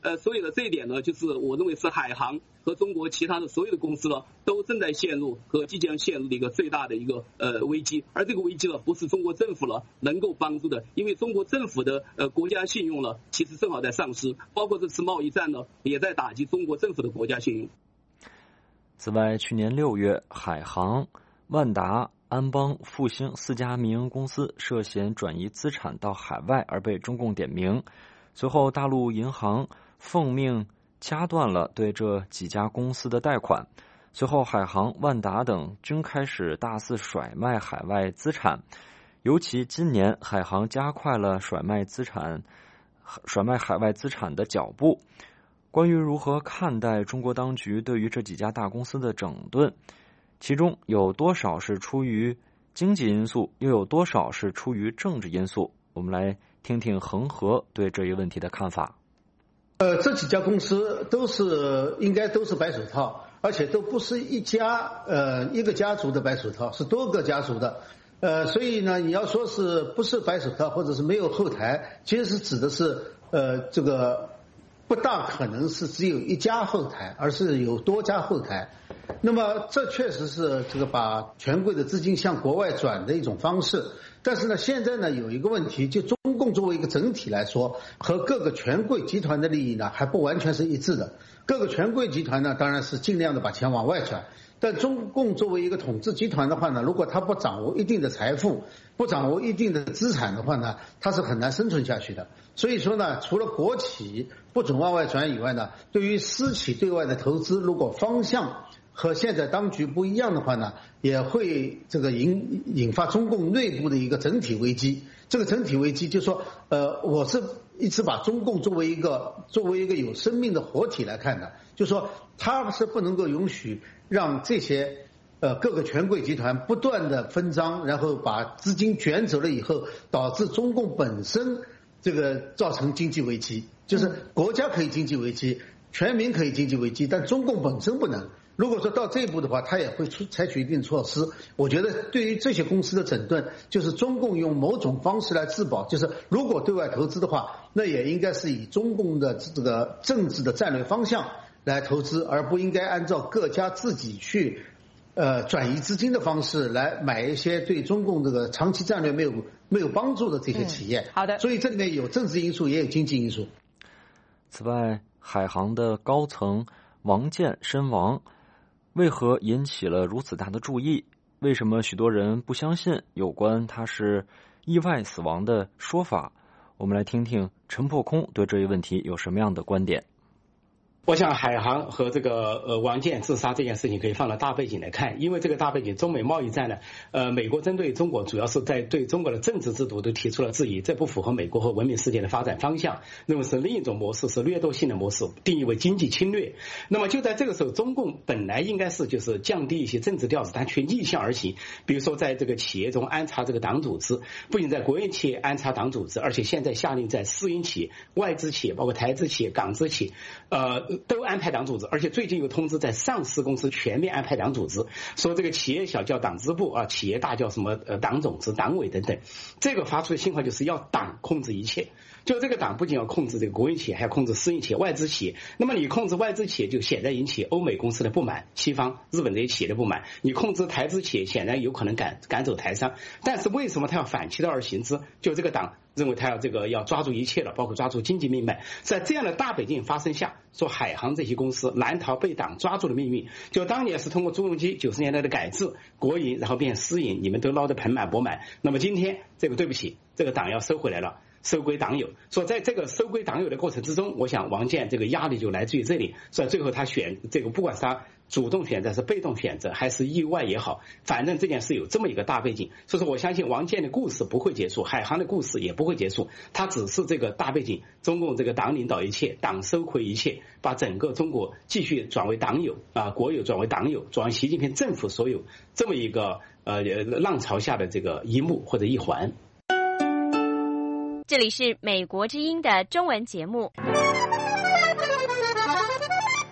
呃，所以呢，这一点呢，就是我认为是海航和中国其他的所有的公司呢，都正在陷入和即将陷入的一个最大的一个呃危机。而这个危机呢，不是中国政府呢能够帮助的，因为中国政府的呃国家信用呢，其实正好在丧失，包括这次贸易战呢，也在打击中国政府的国家信用。 此外，去年六月，海航、万达、安邦、复兴四家民营公司涉嫌转移资产到海外而被中共点名，随后大陆银行奉命掐断了对这几家公司的贷款，随后海航、万达等均开始大肆甩卖海外资产，尤其今年海航加快了甩卖资产甩卖海外资产的脚步。关于如何看待中国当局对于这几家大公司的整顿，其中有多少是出于经济因素，又有多少是出于政治因素？我们来听听恒河对这一问题的看法。 呃，这几家公司都是应该都是白手套，而且都不是一家呃一个家族的白手套，是多个家族的。呃，所以呢，你要说是不是白手套，或者是没有后台，其实是指的是呃这个不大可能是只有一家后台，而是有多家后台。那么这确实是这个把权贵的资金向国外转的一种方式。但是呢，现在呢有一个问题，就中共作为一个整体来说，和各个权贵集团的利益呢还不完全是一致的。各个权贵集团呢当然是尽量的把钱往外转，但中共作为一个统治集团的话呢，如果他不掌握一定的财富，不掌握一定的资产的话呢，他是很难生存下去的。所以说呢，除了国企不准往外转以外呢，对于私企对外的投资，如果方向和现在当局不一样的话呢，也会这个引引发中共内部的一个整体危机。这个整体危机就是说，呃，我是一直把中共作为一个作为一个有生命的活体来看的，就是说，它是不能够允许让这些呃各个权贵集团不断的分赃，然后把资金卷走了以后，导致中共本身这个造成经济危机。就是国家可以经济危机，全民可以经济危机，但中共本身不能。如果说到这一步的话，他也会出采取一定措施。我觉得对于这些公司的整顿，就是中共用某种方式来自保，就是如果对外投资的话，那也应该是以中共的这个政治的战略方向来投资，而不应该按照各家自己去呃转移资金的方式来买一些对中共这个长期战略没有没有帮助的这些企业。 嗯、好的， 所以这里面有政治因素，也有经济因素。 此外，海航的高层王健身亡，为何引起了如此大的注意？为什么许多人不相信有关他是意外死亡的说法？我们来听听陈破空对这一问题有什么样的观点。 我想海航和这个呃王健自杀这件事情可以放到大背景来看，因为这个大背景，中美贸易战呢，呃，美国针对中国主要是在对中国的政治制度都提出了质疑，这不符合美国和文明世界的发展方向，认为是另一种模式，是掠夺性的模式，定义为经济侵略。那么就在这个时候，中共本来应该是就是降低一些政治调子，但却逆向而行，比如说在这个企业中安插这个党组织，不仅在国营企业安插党组织，而且现在下令在私营企业、外资企业，包括台资企业、港资企业，呃。都安排党组织，而且最近有通知在上市公司全面安排党组织，说这个企业小叫党支部啊，企业大叫什么呃党总支、党委等等。这个发出的信号就是要党控制一切，就这个党不仅要控制这个国营企业，还要控制私营企业、外资企业。那么你控制外资企业，就显然引起欧美公司的不满，西方、日本这些企业的不满。你控制台资企业，显然有可能赶赶走台商。但是为什么他要反其道而行之？就这个党认为他要这个要抓住一切了，包括抓住经济命脉。在这样的大背景发生下，说海航这些公司难逃被党抓住的命运。就当年是通过朱镕基九十年代的改制，国营然后变私营，你们都捞得盆满钵满。那么今天这个对不起，这个党要收回来了。收归党有，所以在这个收归党有的过程之中，我想王健这个压力就来自于这里。所以最后他选这个，不管是他主动选择是被动选择还是意外也好，反正这件事有这么一个大背景。所以说我相信王健的故事不会结束，海航的故事也不会结束，他只是这个大背景，中共这个党领导一切，党收回一切，把整个中国继续转为党有啊，国有转为党有，转为习近平政府所有，这么一个呃浪潮下的这个一幕或者一环。 这里是美国之音的中文节目。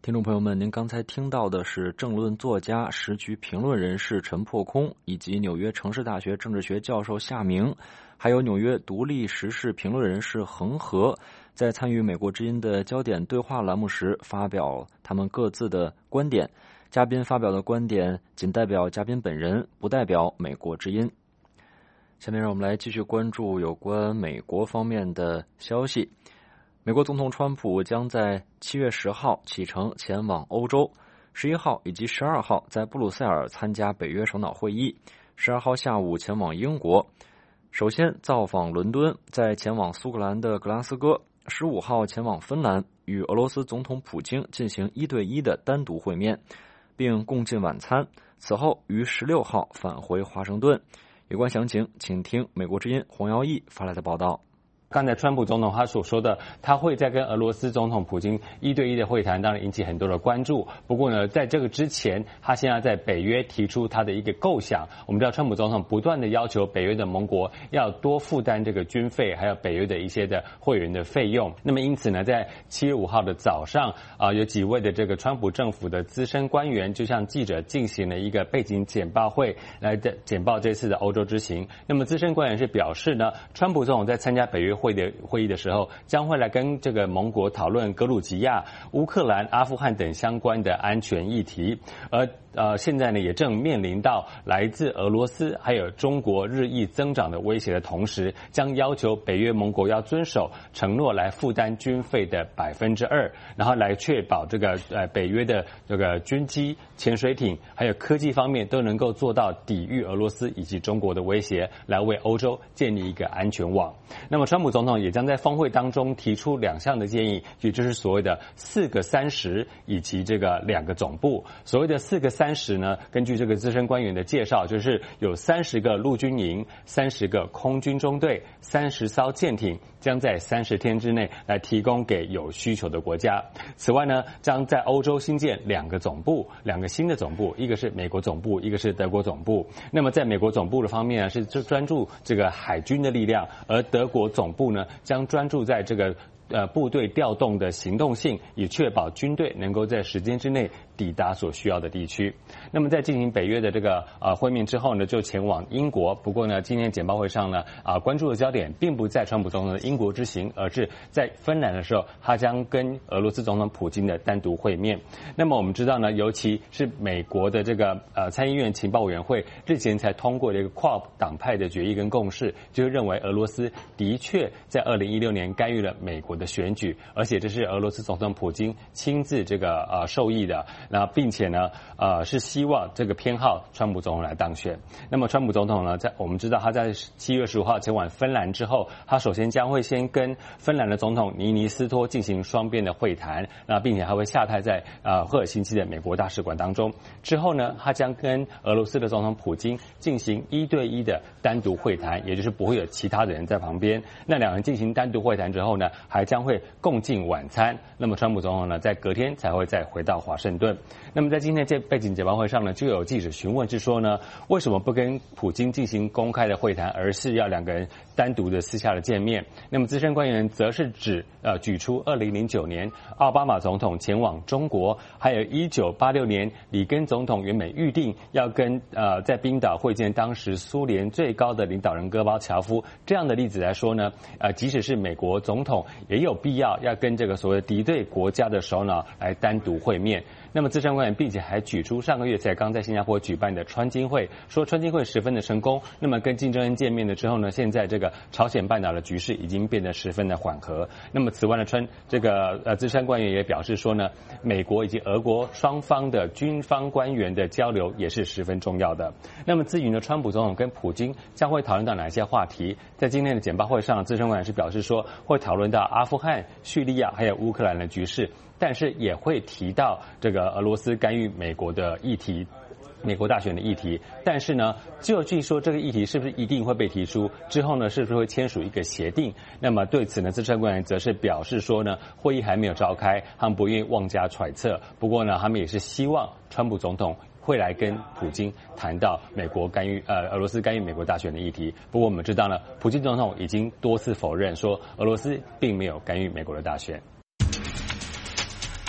听众朋友们，您刚才听到的是政论作家、时局评论人士陈破空，以及纽约城市大学政治学教授夏明，还有纽约独立时事评论人士恒河，在参与美国之音的焦点对话栏目时发表他们各自的观点。嘉宾发表的观点仅代表嘉宾本人，不代表美国之音。下面让我们来继续关注有关美国方面的消息。美国总统川普将在七月十号启程前往欧洲，十一号以及十二号在布鲁塞尔参加北约首脑会议，十二号下午前往英国，首先造访伦敦，再前往苏格兰的格拉斯哥，十五号前往芬兰，与俄罗斯总统普京进行一对一的单独会面，并共进晚餐。此后于十六号返回华盛顿。有关详情，请听美国之音洪耀义发来的报道。 刚才川普总统他所说的，他会在跟俄罗斯总统普京一对一的会谈，当然引起很多的关注。不过呢，在这个之前，他现在在北约提出他的一个构想。我们知道，川普总统不断的要求北约的盟国要多负担这个军费，还有北约的一些的会员的费用。那么因此呢，在七月五号的早上啊、呃，有几位的这个川普政府的资深官员就向记者进行了一个背景简报会，来的简报这次的欧洲之行。那么资深官员是表示呢，川普总统在参加北约会的会议的时候，将会来跟这个盟国讨论格鲁吉亚、乌克兰、阿富汗等相关的安全议题，而呃，现在呢也正面临到来自俄罗斯还有中国日益增长的威胁的同时，将要求北约盟国要遵守承诺来负担军费的百分之二，然后来确保这个呃北约的这个军机、潜水艇还有科技方面都能够做到抵御俄罗斯以及中国的威胁，来为欧洲建立一个安全网。那么川普总统也将在峰会当中提出两项的建议，也就是所谓的四个三十以及这个两个总部。所谓的四个三十呢，根据这个资深官员的介绍，就是有三十个陆军营、三十个空军中队、三十艘舰艇，将在三十天之内来提供给有需求的国家。此外呢，将在欧洲新建两个总部，两个新的总部，一个是美国总部，一个是德国总部。那么在美国总部的方面呢，是专注这个海军的力量，而德国总部呢，将专注在这个呃部队调动的行动性，以确保军队能够在时间之内抵达所需要的地区。那么在进行北约的这个呃会面之后呢，就前往英国。不过呢，今天简报会上呢啊、呃、关注的焦点并不在川普总统的英国之行，而是在芬兰的时候，他将跟俄罗斯总统普京的单独会面。那么我们知道呢，尤其是美国的这个呃参议院情报委员会日前才通过了一个跨党派的决议跟共识，就是认为俄罗斯的确在二零一六年干预了美国的选举，而且这是俄罗斯总统普京亲自这个呃受益的。那并且呢呃是希望这个偏好川普总统来当选。那么川普总统呢，在我们知道他在七月十五号前往芬兰之后，他首先将会先跟芬兰的总统尼尼斯托进行双边的会谈，那并且还会下榻在呃赫尔辛基的美国大使馆当中。之后呢，他将跟俄罗斯的总统普京进行一对一的单独会谈，也就是不会有其他的人在旁边。那两人进行单独会谈之后呢，还将会共进晚餐。那么川普总统呢，在隔天才会再回到华盛顿。那么在今天这背景简报会上呢，就有记者询问是说呢，为什么不跟普京进行公开的会谈，而是要两个人单独的私下的见面？那么资深官员则是指呃举出二零零九年奥巴马总统前往中国，还有一九八六年里根总统原本预定要跟呃在冰岛会见当时苏联最高的领导人戈巴乔夫这样的例子来说呢，呃即使是美国总统也有必要要跟这个所谓敌对国家的首脑来单独会面。那么资深官员并且还举出上个月才刚在新加坡举办的川金会，说川金会十分的成功。那么跟金正恩见面了之后呢，现在这个朝鲜半岛的局势已经变得十分的缓和。那么此外呢，川这个呃资深官员也表示说呢，美国以及俄国双方的军方官员的交流也是十分重要的。那么至于呢，川普总统跟普京将会讨论到哪些话题？在今天的简报会上，资深官员是表示说会讨论到阿富汗、叙利亚还有乌克兰的局势，但是也会提到这个俄罗斯干预美国的议题，美国大选的议题。但是呢，究竟说这个议题是不是一定会被提出，之后呢是不是会签署一个协定？那么对此呢，资深官员则是表示说呢，会议还没有召开，他们不愿意妄加揣测。不过呢，他们也是希望川普总统会来跟普京谈到美国干预呃俄罗斯干预美国大选的议题。不过我们知道呢，普京总统已经多次否认说俄罗斯并没有干预美国的大选。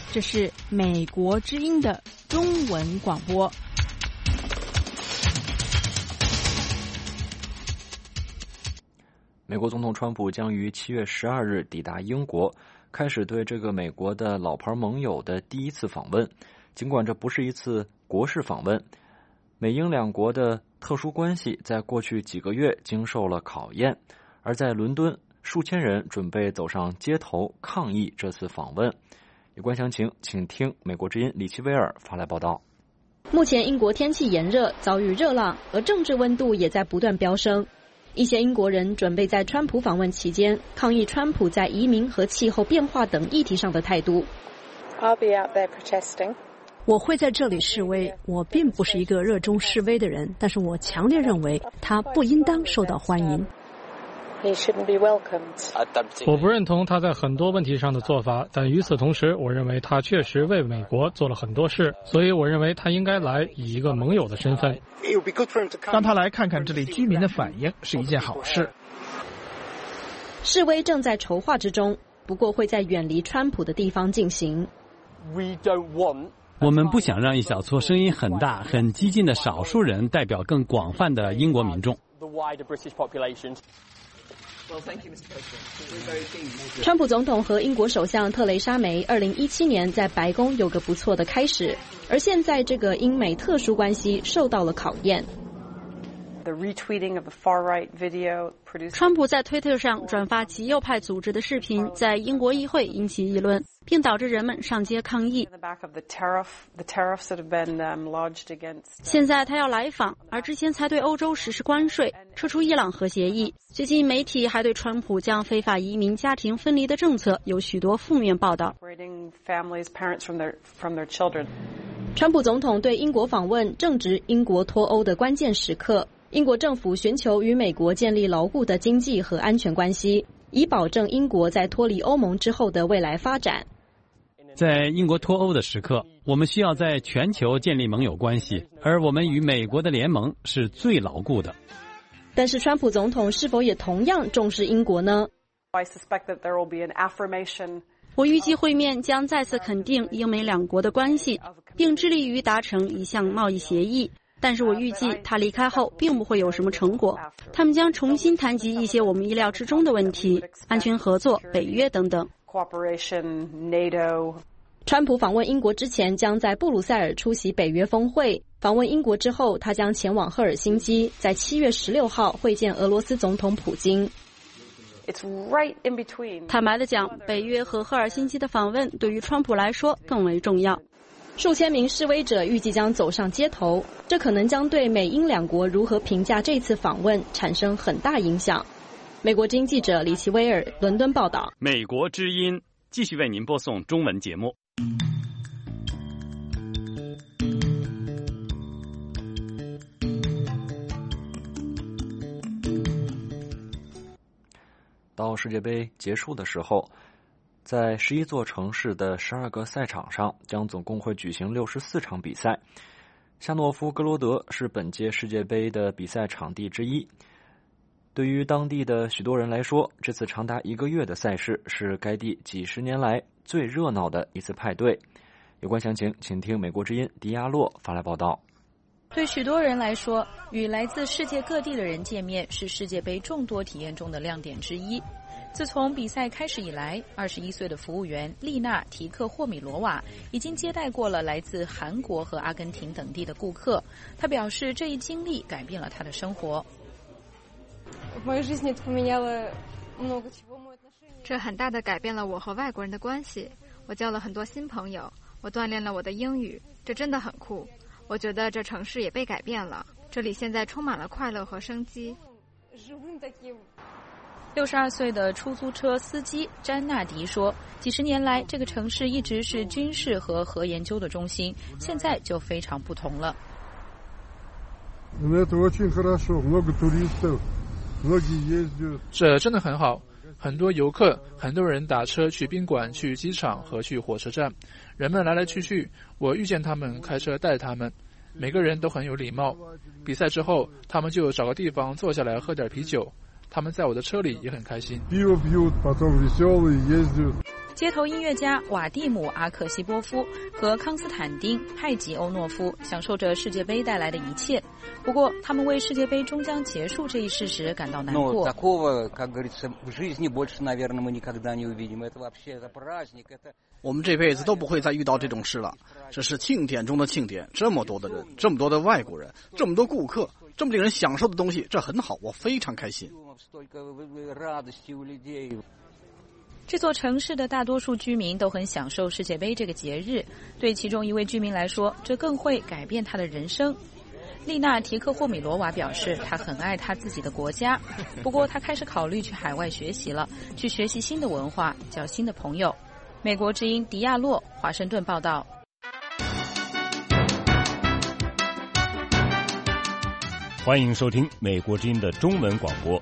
这是美国之音的中文广播。 美国总统川普将于七月十二日抵达英国，开始对这个美国的老牌盟友的第一次访问。尽管这不是一次国事访问，美英两国的特殊关系在过去几个月经受了考验，而在伦敦，数千人准备走上街头抗议这次访问。有关详情，请听美国之音李奇威尔发来报道。 目前英国天气炎热，遭遇热浪，而政治温度也在不断飙升。一些英国人准备在川普访问期间抗议川普在移民和气候变化等议题上的态度。 I'll be out there protesting. 我会在这里示威。我并不是一个热衷示威的人，但是我强烈认为他不应当受到欢迎。 He shouldn't be welcomed. 我不认同他在很多问题上的做法，但与此同时，我认为他确实为美国做了很多事，所以我认为他应该来以一个盟友的身份。 让他来看看这里居民的反应是一件好事。 示威正在筹划之中，不过会在远离川普的地方进行。 我们不想让一小撮声音很大、很激进的少数人代表更广泛的英国民众。 川普总统和英国首相特蕾莎梅二零一七年在白宫有个不错的开始，而现在这个英美特殊关系受到了考验。 川普在推特上转发极右派组织的视频，在英国议会引起议论，并导致人们上街抗议。现在他要来访，而之前才对欧洲实施关税，撤出伊朗核协议。最近媒体还对川普将非法移民家庭分离的政策有许多负面报道。 川普总统对英国访问正值英国脱欧的关键时刻，英国政府寻求与美国建立牢固的经济和安全关系，以保证英国在脱离欧盟之后的未来发展。 在英国脱欧的时刻，我们需要在全球建立盟友关系，而我们与美国的联盟是最牢固的。 但是川普总统是否也同样重视英国呢？ 我预计会面将再次肯定英美两国的关系，并致力于达成一项贸易协议。但是我预计他离开后并不会有什么成果，他们将重新谈及一些我们意料之中的问题，安全合作、北约等等。 川普访问英国之前将在布鲁塞尔出席北约峰会，访问英国之后他将前往赫尔辛基，在七月十六号会见俄罗斯总统普京。 坦白地讲，北约和赫尔辛基的访问对于川普来说更为重要。 数千名示威者预计将走上街头，这可能将对美英两国如何评价这次访问产生很大影响。美国之音记者李奇威尔伦敦报道。 美国之音继续为您播送中文节目。 到世界杯结束的时候，在十一座城市的十二个赛场上，将总共会举行六十四场比赛。夏诺夫哥罗德是本届世界杯的比赛场地之一。对于当地的许多人来说，这次长达一个月的赛事是该地几十年来最热闹的一次派对。有关详情，请听美国之音迪亚洛发来报道。 对许多人来说，与来自世界各地的人见面是世界杯众多体验中的亮点之一。自从比赛开始以来，二十一岁的服务员丽娜·提克霍米罗娃已经接待过了来自韩国和阿根廷等地的顾客。她表示，这一经历改变了她的生活。 这很大的改变了我和外国人的关系，我交了很多新朋友，我锻炼了我的英语，这真的很酷。我觉得这城市也被改变了，这里现在充满了快乐和生机。 六十二岁的出租车司机詹纳迪说，几十年来这个城市一直是军事和核研究的中心，现在就非常不同了。 这真的很好，很多游客，很多人打车去宾馆、去机场和去火车站，人们来来去去，我遇见他们，开车带他们，每个人都很有礼貌。比赛之后，他们就找个地方坐下来喝点啤酒，他们在我的车里也很开心。 街头音乐家瓦蒂姆·阿克西波夫和康斯坦丁·派吉欧诺夫享受着世界杯带来的一切，不过他们为世界杯终将结束这一事实感到难过。 我们这辈子都不会再遇到这种事了，这是庆典中的庆典，这么多的人，这么多的外国人，这么多顾客，这么令人享受的东西，这很好，我非常开心。 这座城市的大多数居民都很享受世界杯这个节日，对其中一位居民来说，这更会改变他的人生。丽娜·提克霍米罗娃表示，她很爱她自己的国家，不过她开始考虑去海外学习了，去学习新的文化，交新的朋友。美国之音迪亚洛，华盛顿报道。 欢迎收听美国之音的中文广播。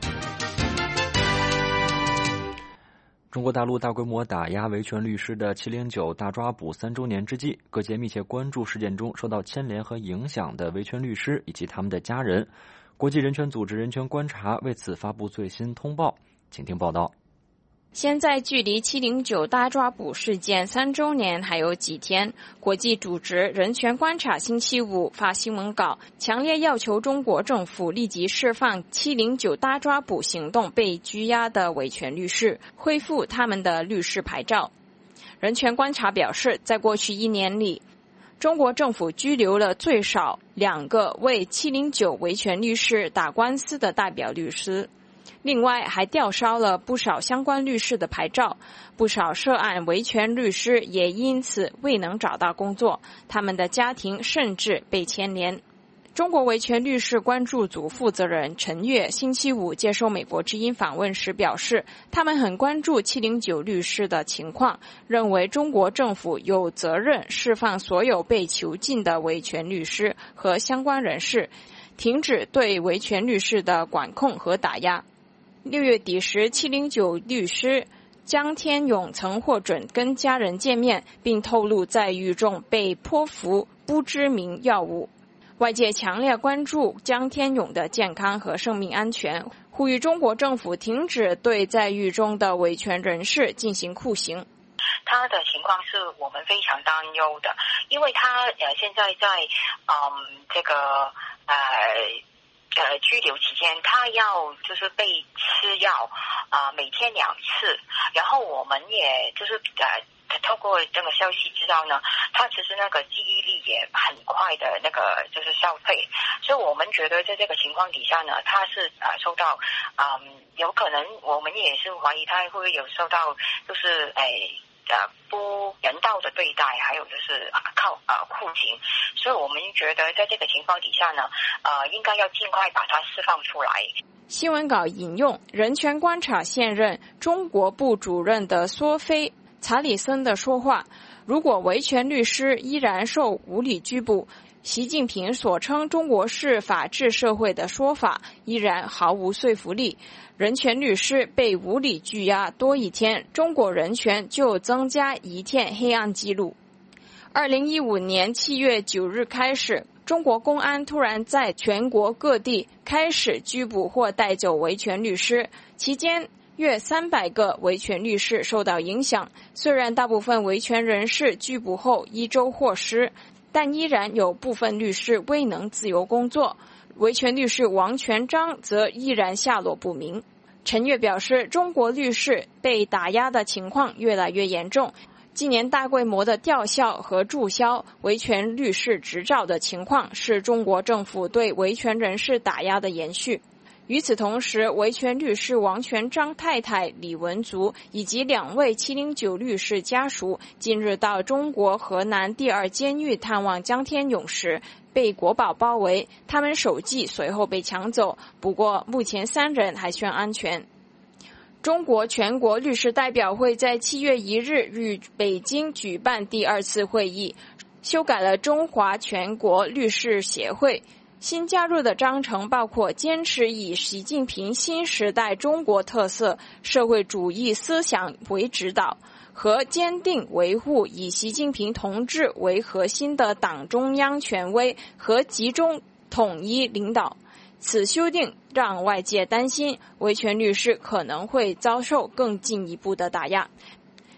中国大陆大规模打压维权律师的七零九大抓捕三周年之际，各界密切关注事件中受到牵连和影响的维权律师以及他们的家人。国际人权组织人权观察为此发布最新通报，请听报道。 现在距离七零九大抓捕事件三周年还有几天，国际组织人权观察星期五发新闻稿，强烈要求中国政府立即释放七零九大抓捕行动被拘押的维权律师，恢复他们的律师牌照。人权观察表示，在过去一年里，中国政府拘留了最少两个为七零九维权律师打官司的代表律师。另外还吊销了不少相关律师的牌照，不少涉案维权律师也因此未能找到工作，他们的家庭甚至被牵连。中国维权律师关注组负责人陈月星期五接受美国之音访问时表示，他们很关注七零九律师的情况，认为中国政府有责任释放所有被囚禁的维权律师和相关人士，停止对维权律师的管控和打压。六月底时，七零九律师江天勇曾获准跟家人见面，并透露在狱中被泼服不知名药物。外界强烈关注江天勇的健康和生命安全，呼吁中国政府停止对在狱中的维权人士进行酷刑。 他的情况是我们非常担忧的，因为他呃现在在嗯这个呃呃拘留期间，他要就是被吃药啊、呃，每天两次，然后我们也就是呃。透过这个消息知道呢，他其实那个记忆力也很快的那个就是消退，所以我们觉得在这个情况底下呢，他是啊、呃、受到啊、嗯、有可能我们也是怀疑他会不会有受到就是哎呃不人道的对待，还有就是啊靠啊酷刑，所以我们觉得在这个情况底下呢，呃应该要尽快把他释放出来。 新闻稿引用人权观察现任中国部主任的索菲查理森的说话，如果维权律师依然受无理拘捕，习近平所称中国是法治社会的说法依然毫无说服力。人权律师被无理拘押多一天，中国人权就增加一天黑暗记录。二零一五年七月九日开始，中国公安突然在全国各地开始拘捕或带走维权律师，期间约三百个维权律师受到影响。虽然大部分维权人士拘捕后一周获释，但依然有部分律师未能自由工作。维权律师王全璋则依然下落不明。陈月表示，中国律师被打压的情况越来越严重，今年大规模的吊销和注销维权律师执照的情况是中国政府对维权人士打压的延续。与此同时，维权律师王全璋太太李文足以及两位七零九律师家属近日到中国河南第二监狱探望江天勇时，被国保包围，他们手机随后被抢走，不过目前三人还算安全。中国全国律师代表会在七月一日于北京举办第二次会议，修改了中华全国律师协会。新加入的章程包括坚持以习近平新时代中国特色社会主义思想为指导，和坚定维护以习近平同志为核心的党中央权威和集中统一领导。此修订让外界担心维权律师可能会遭受更进一步的打压。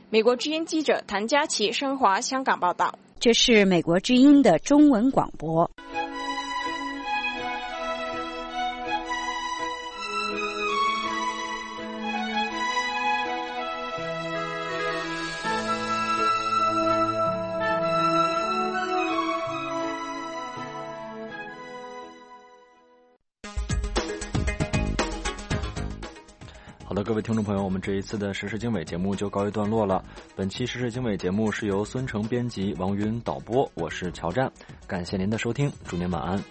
美国之音记者谭佳琪申华香港报道。 这是美国之音的中文广播。 好的，各位听众朋友，我们这一次的时事经纬节目就告一段落了。本期时事经纬节目是由孙成编辑，王云导播，我是乔战，感谢您的收听，祝您晚安。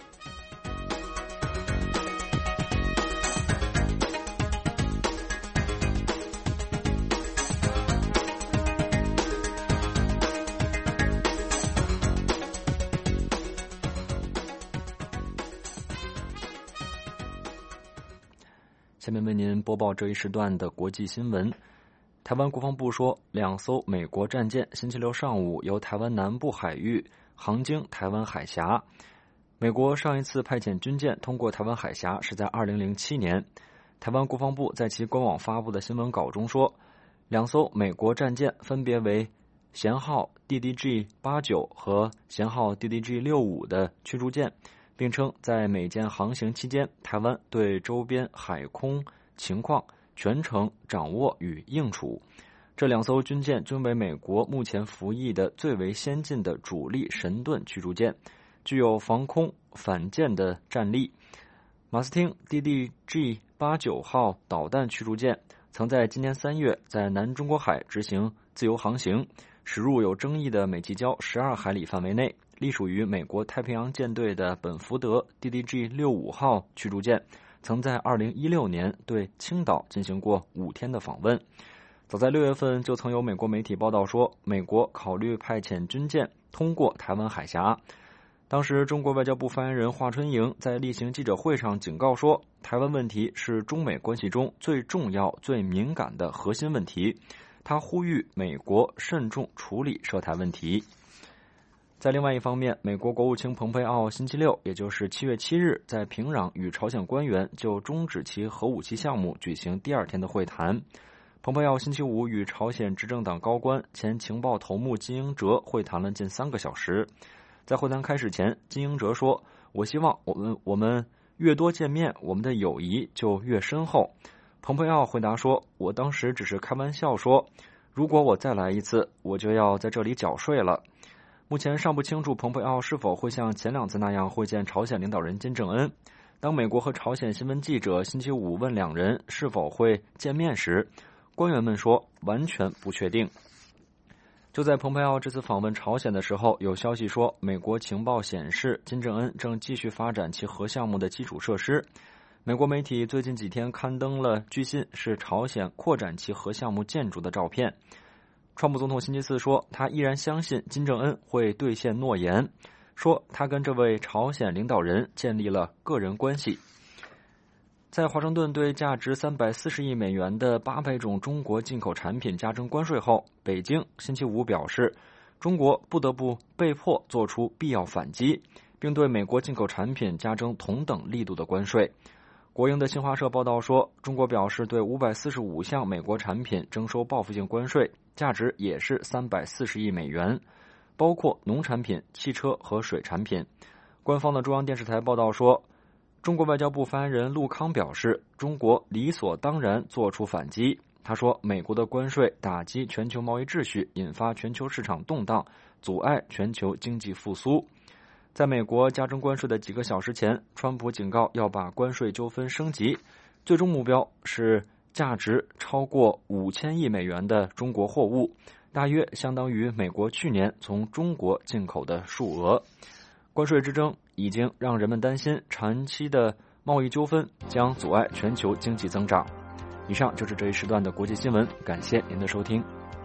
下面为您播报这一时段的国际新闻。台湾国防部说，两艘美国战舰星期六上午由台湾南部海域航经台湾海峡。美国上一次派遣军舰通过台湾海峡是在二零零七年。台湾国防部在其官网发布的新闻稿中说，两艘美国战舰分别为舷号 D D G 八九 和舷号 D D G 六五 的驱逐舰，并称在美舰航行期间，台湾对周边海空情况全程掌握与应处。这两艘军舰均为美国目前服役的最为先进的主力神盾驱逐舰，具有防空反舰的战力。马斯汀 D D G 八九 号导弹驱逐舰曾在今年三月在南中国海执行自由航行，驶入有争议的美济礁十二海里范围内。隶属于美国太平洋舰队的本福德 D D G 六五 号驱逐舰曾在二零一六年对青岛进行过五天的访问。早在六月份就曾有美国媒体报道说，美国考虑派遣军舰通过台湾海峡。当时中国外交部发言人华春莹在例行记者会上警告说，台湾问题是中美关系中最重要最敏感的核心问题，他呼吁美国慎重处理涉台问题。在另外一方面，美国国务卿蓬佩奥星期六，也就是七月七日，在平壤与朝鲜官员就终止其核武器项目举行第二天的会谈。蓬佩奥星期五与朝鲜执政党高官、前情报头目金英哲会谈了近三个小时。在会谈开始前，金英哲说：“我希望我们我们越多见面，我们的友谊就越深厚。”蓬佩奥回答说：“我当时只是开玩笑说，如果我再来一次，我就要在这里缴税了。”目前尚不清楚蓬佩奥是否会像前两次那样会见朝鲜领导人金正恩。当美国和朝鲜新闻记者星期五问两人是否会见面时，官员们说完全不确定。就在蓬佩奥这次访问朝鲜的时候，有消息说美国情报显示金正恩正继续发展其核项目的基础设施。美国媒体最近几天刊登了据信是朝鲜扩展其核项目建筑的照片。川普总统星期四说，他依然相信金正恩会兑现诺言，说他跟这位朝鲜领导人建立了个人关系。在华盛顿对价值三百四十亿美元的八百种中国进口产品加征关税后，北京星期五表示，中国不得不被迫做出必要反击，并对美国进口产品加征同等力度的关税。国营的新华社报道说，中国表示对五百四十五项美国产品征收报复性关税，价值也是三百四十亿美元，包括农产品、汽车和水产品。官方的中央电视台报道说，中国外交部发言人陆康表示，中国理所当然做出反击。他说，美国的关税打击全球贸易秩序，引发全球市场动荡，阻碍全球经济复苏。在美国加征关税的几个小时前，川普警告要把关税纠纷升级，最终目标是价值超过五千亿美元的中国货物，大约相当于美国去年从中国进口的数额。关税之争已经让人们担心长期的贸易纠纷将阻碍全球经济增长。以上就是这一时段的国际新闻，感谢您的收听。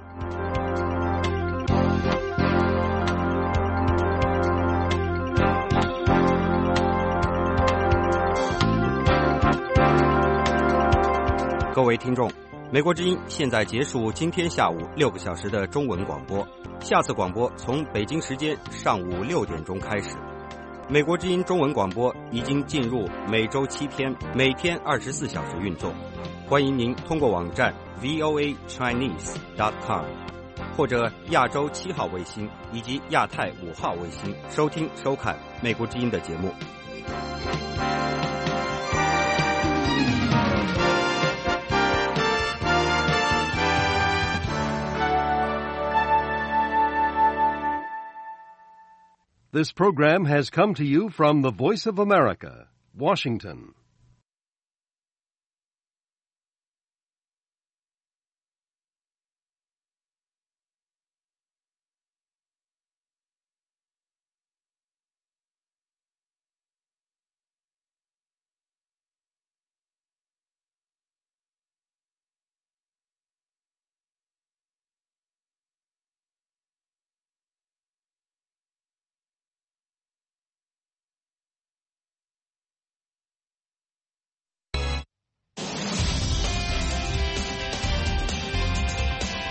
各位听众，美国之音现在结束今天下午六个小时的中文广播，下次广播从北京时间上午六点钟开始。美国之音中文广播已经进入每周七天，每天二十四小时运作。欢迎您通过网站 V O A Chinese dot com 或者亚洲七号卫星以及亚太五号卫星收听收看美国之音的节目。 This program has come to you from the Voice of America, Washington.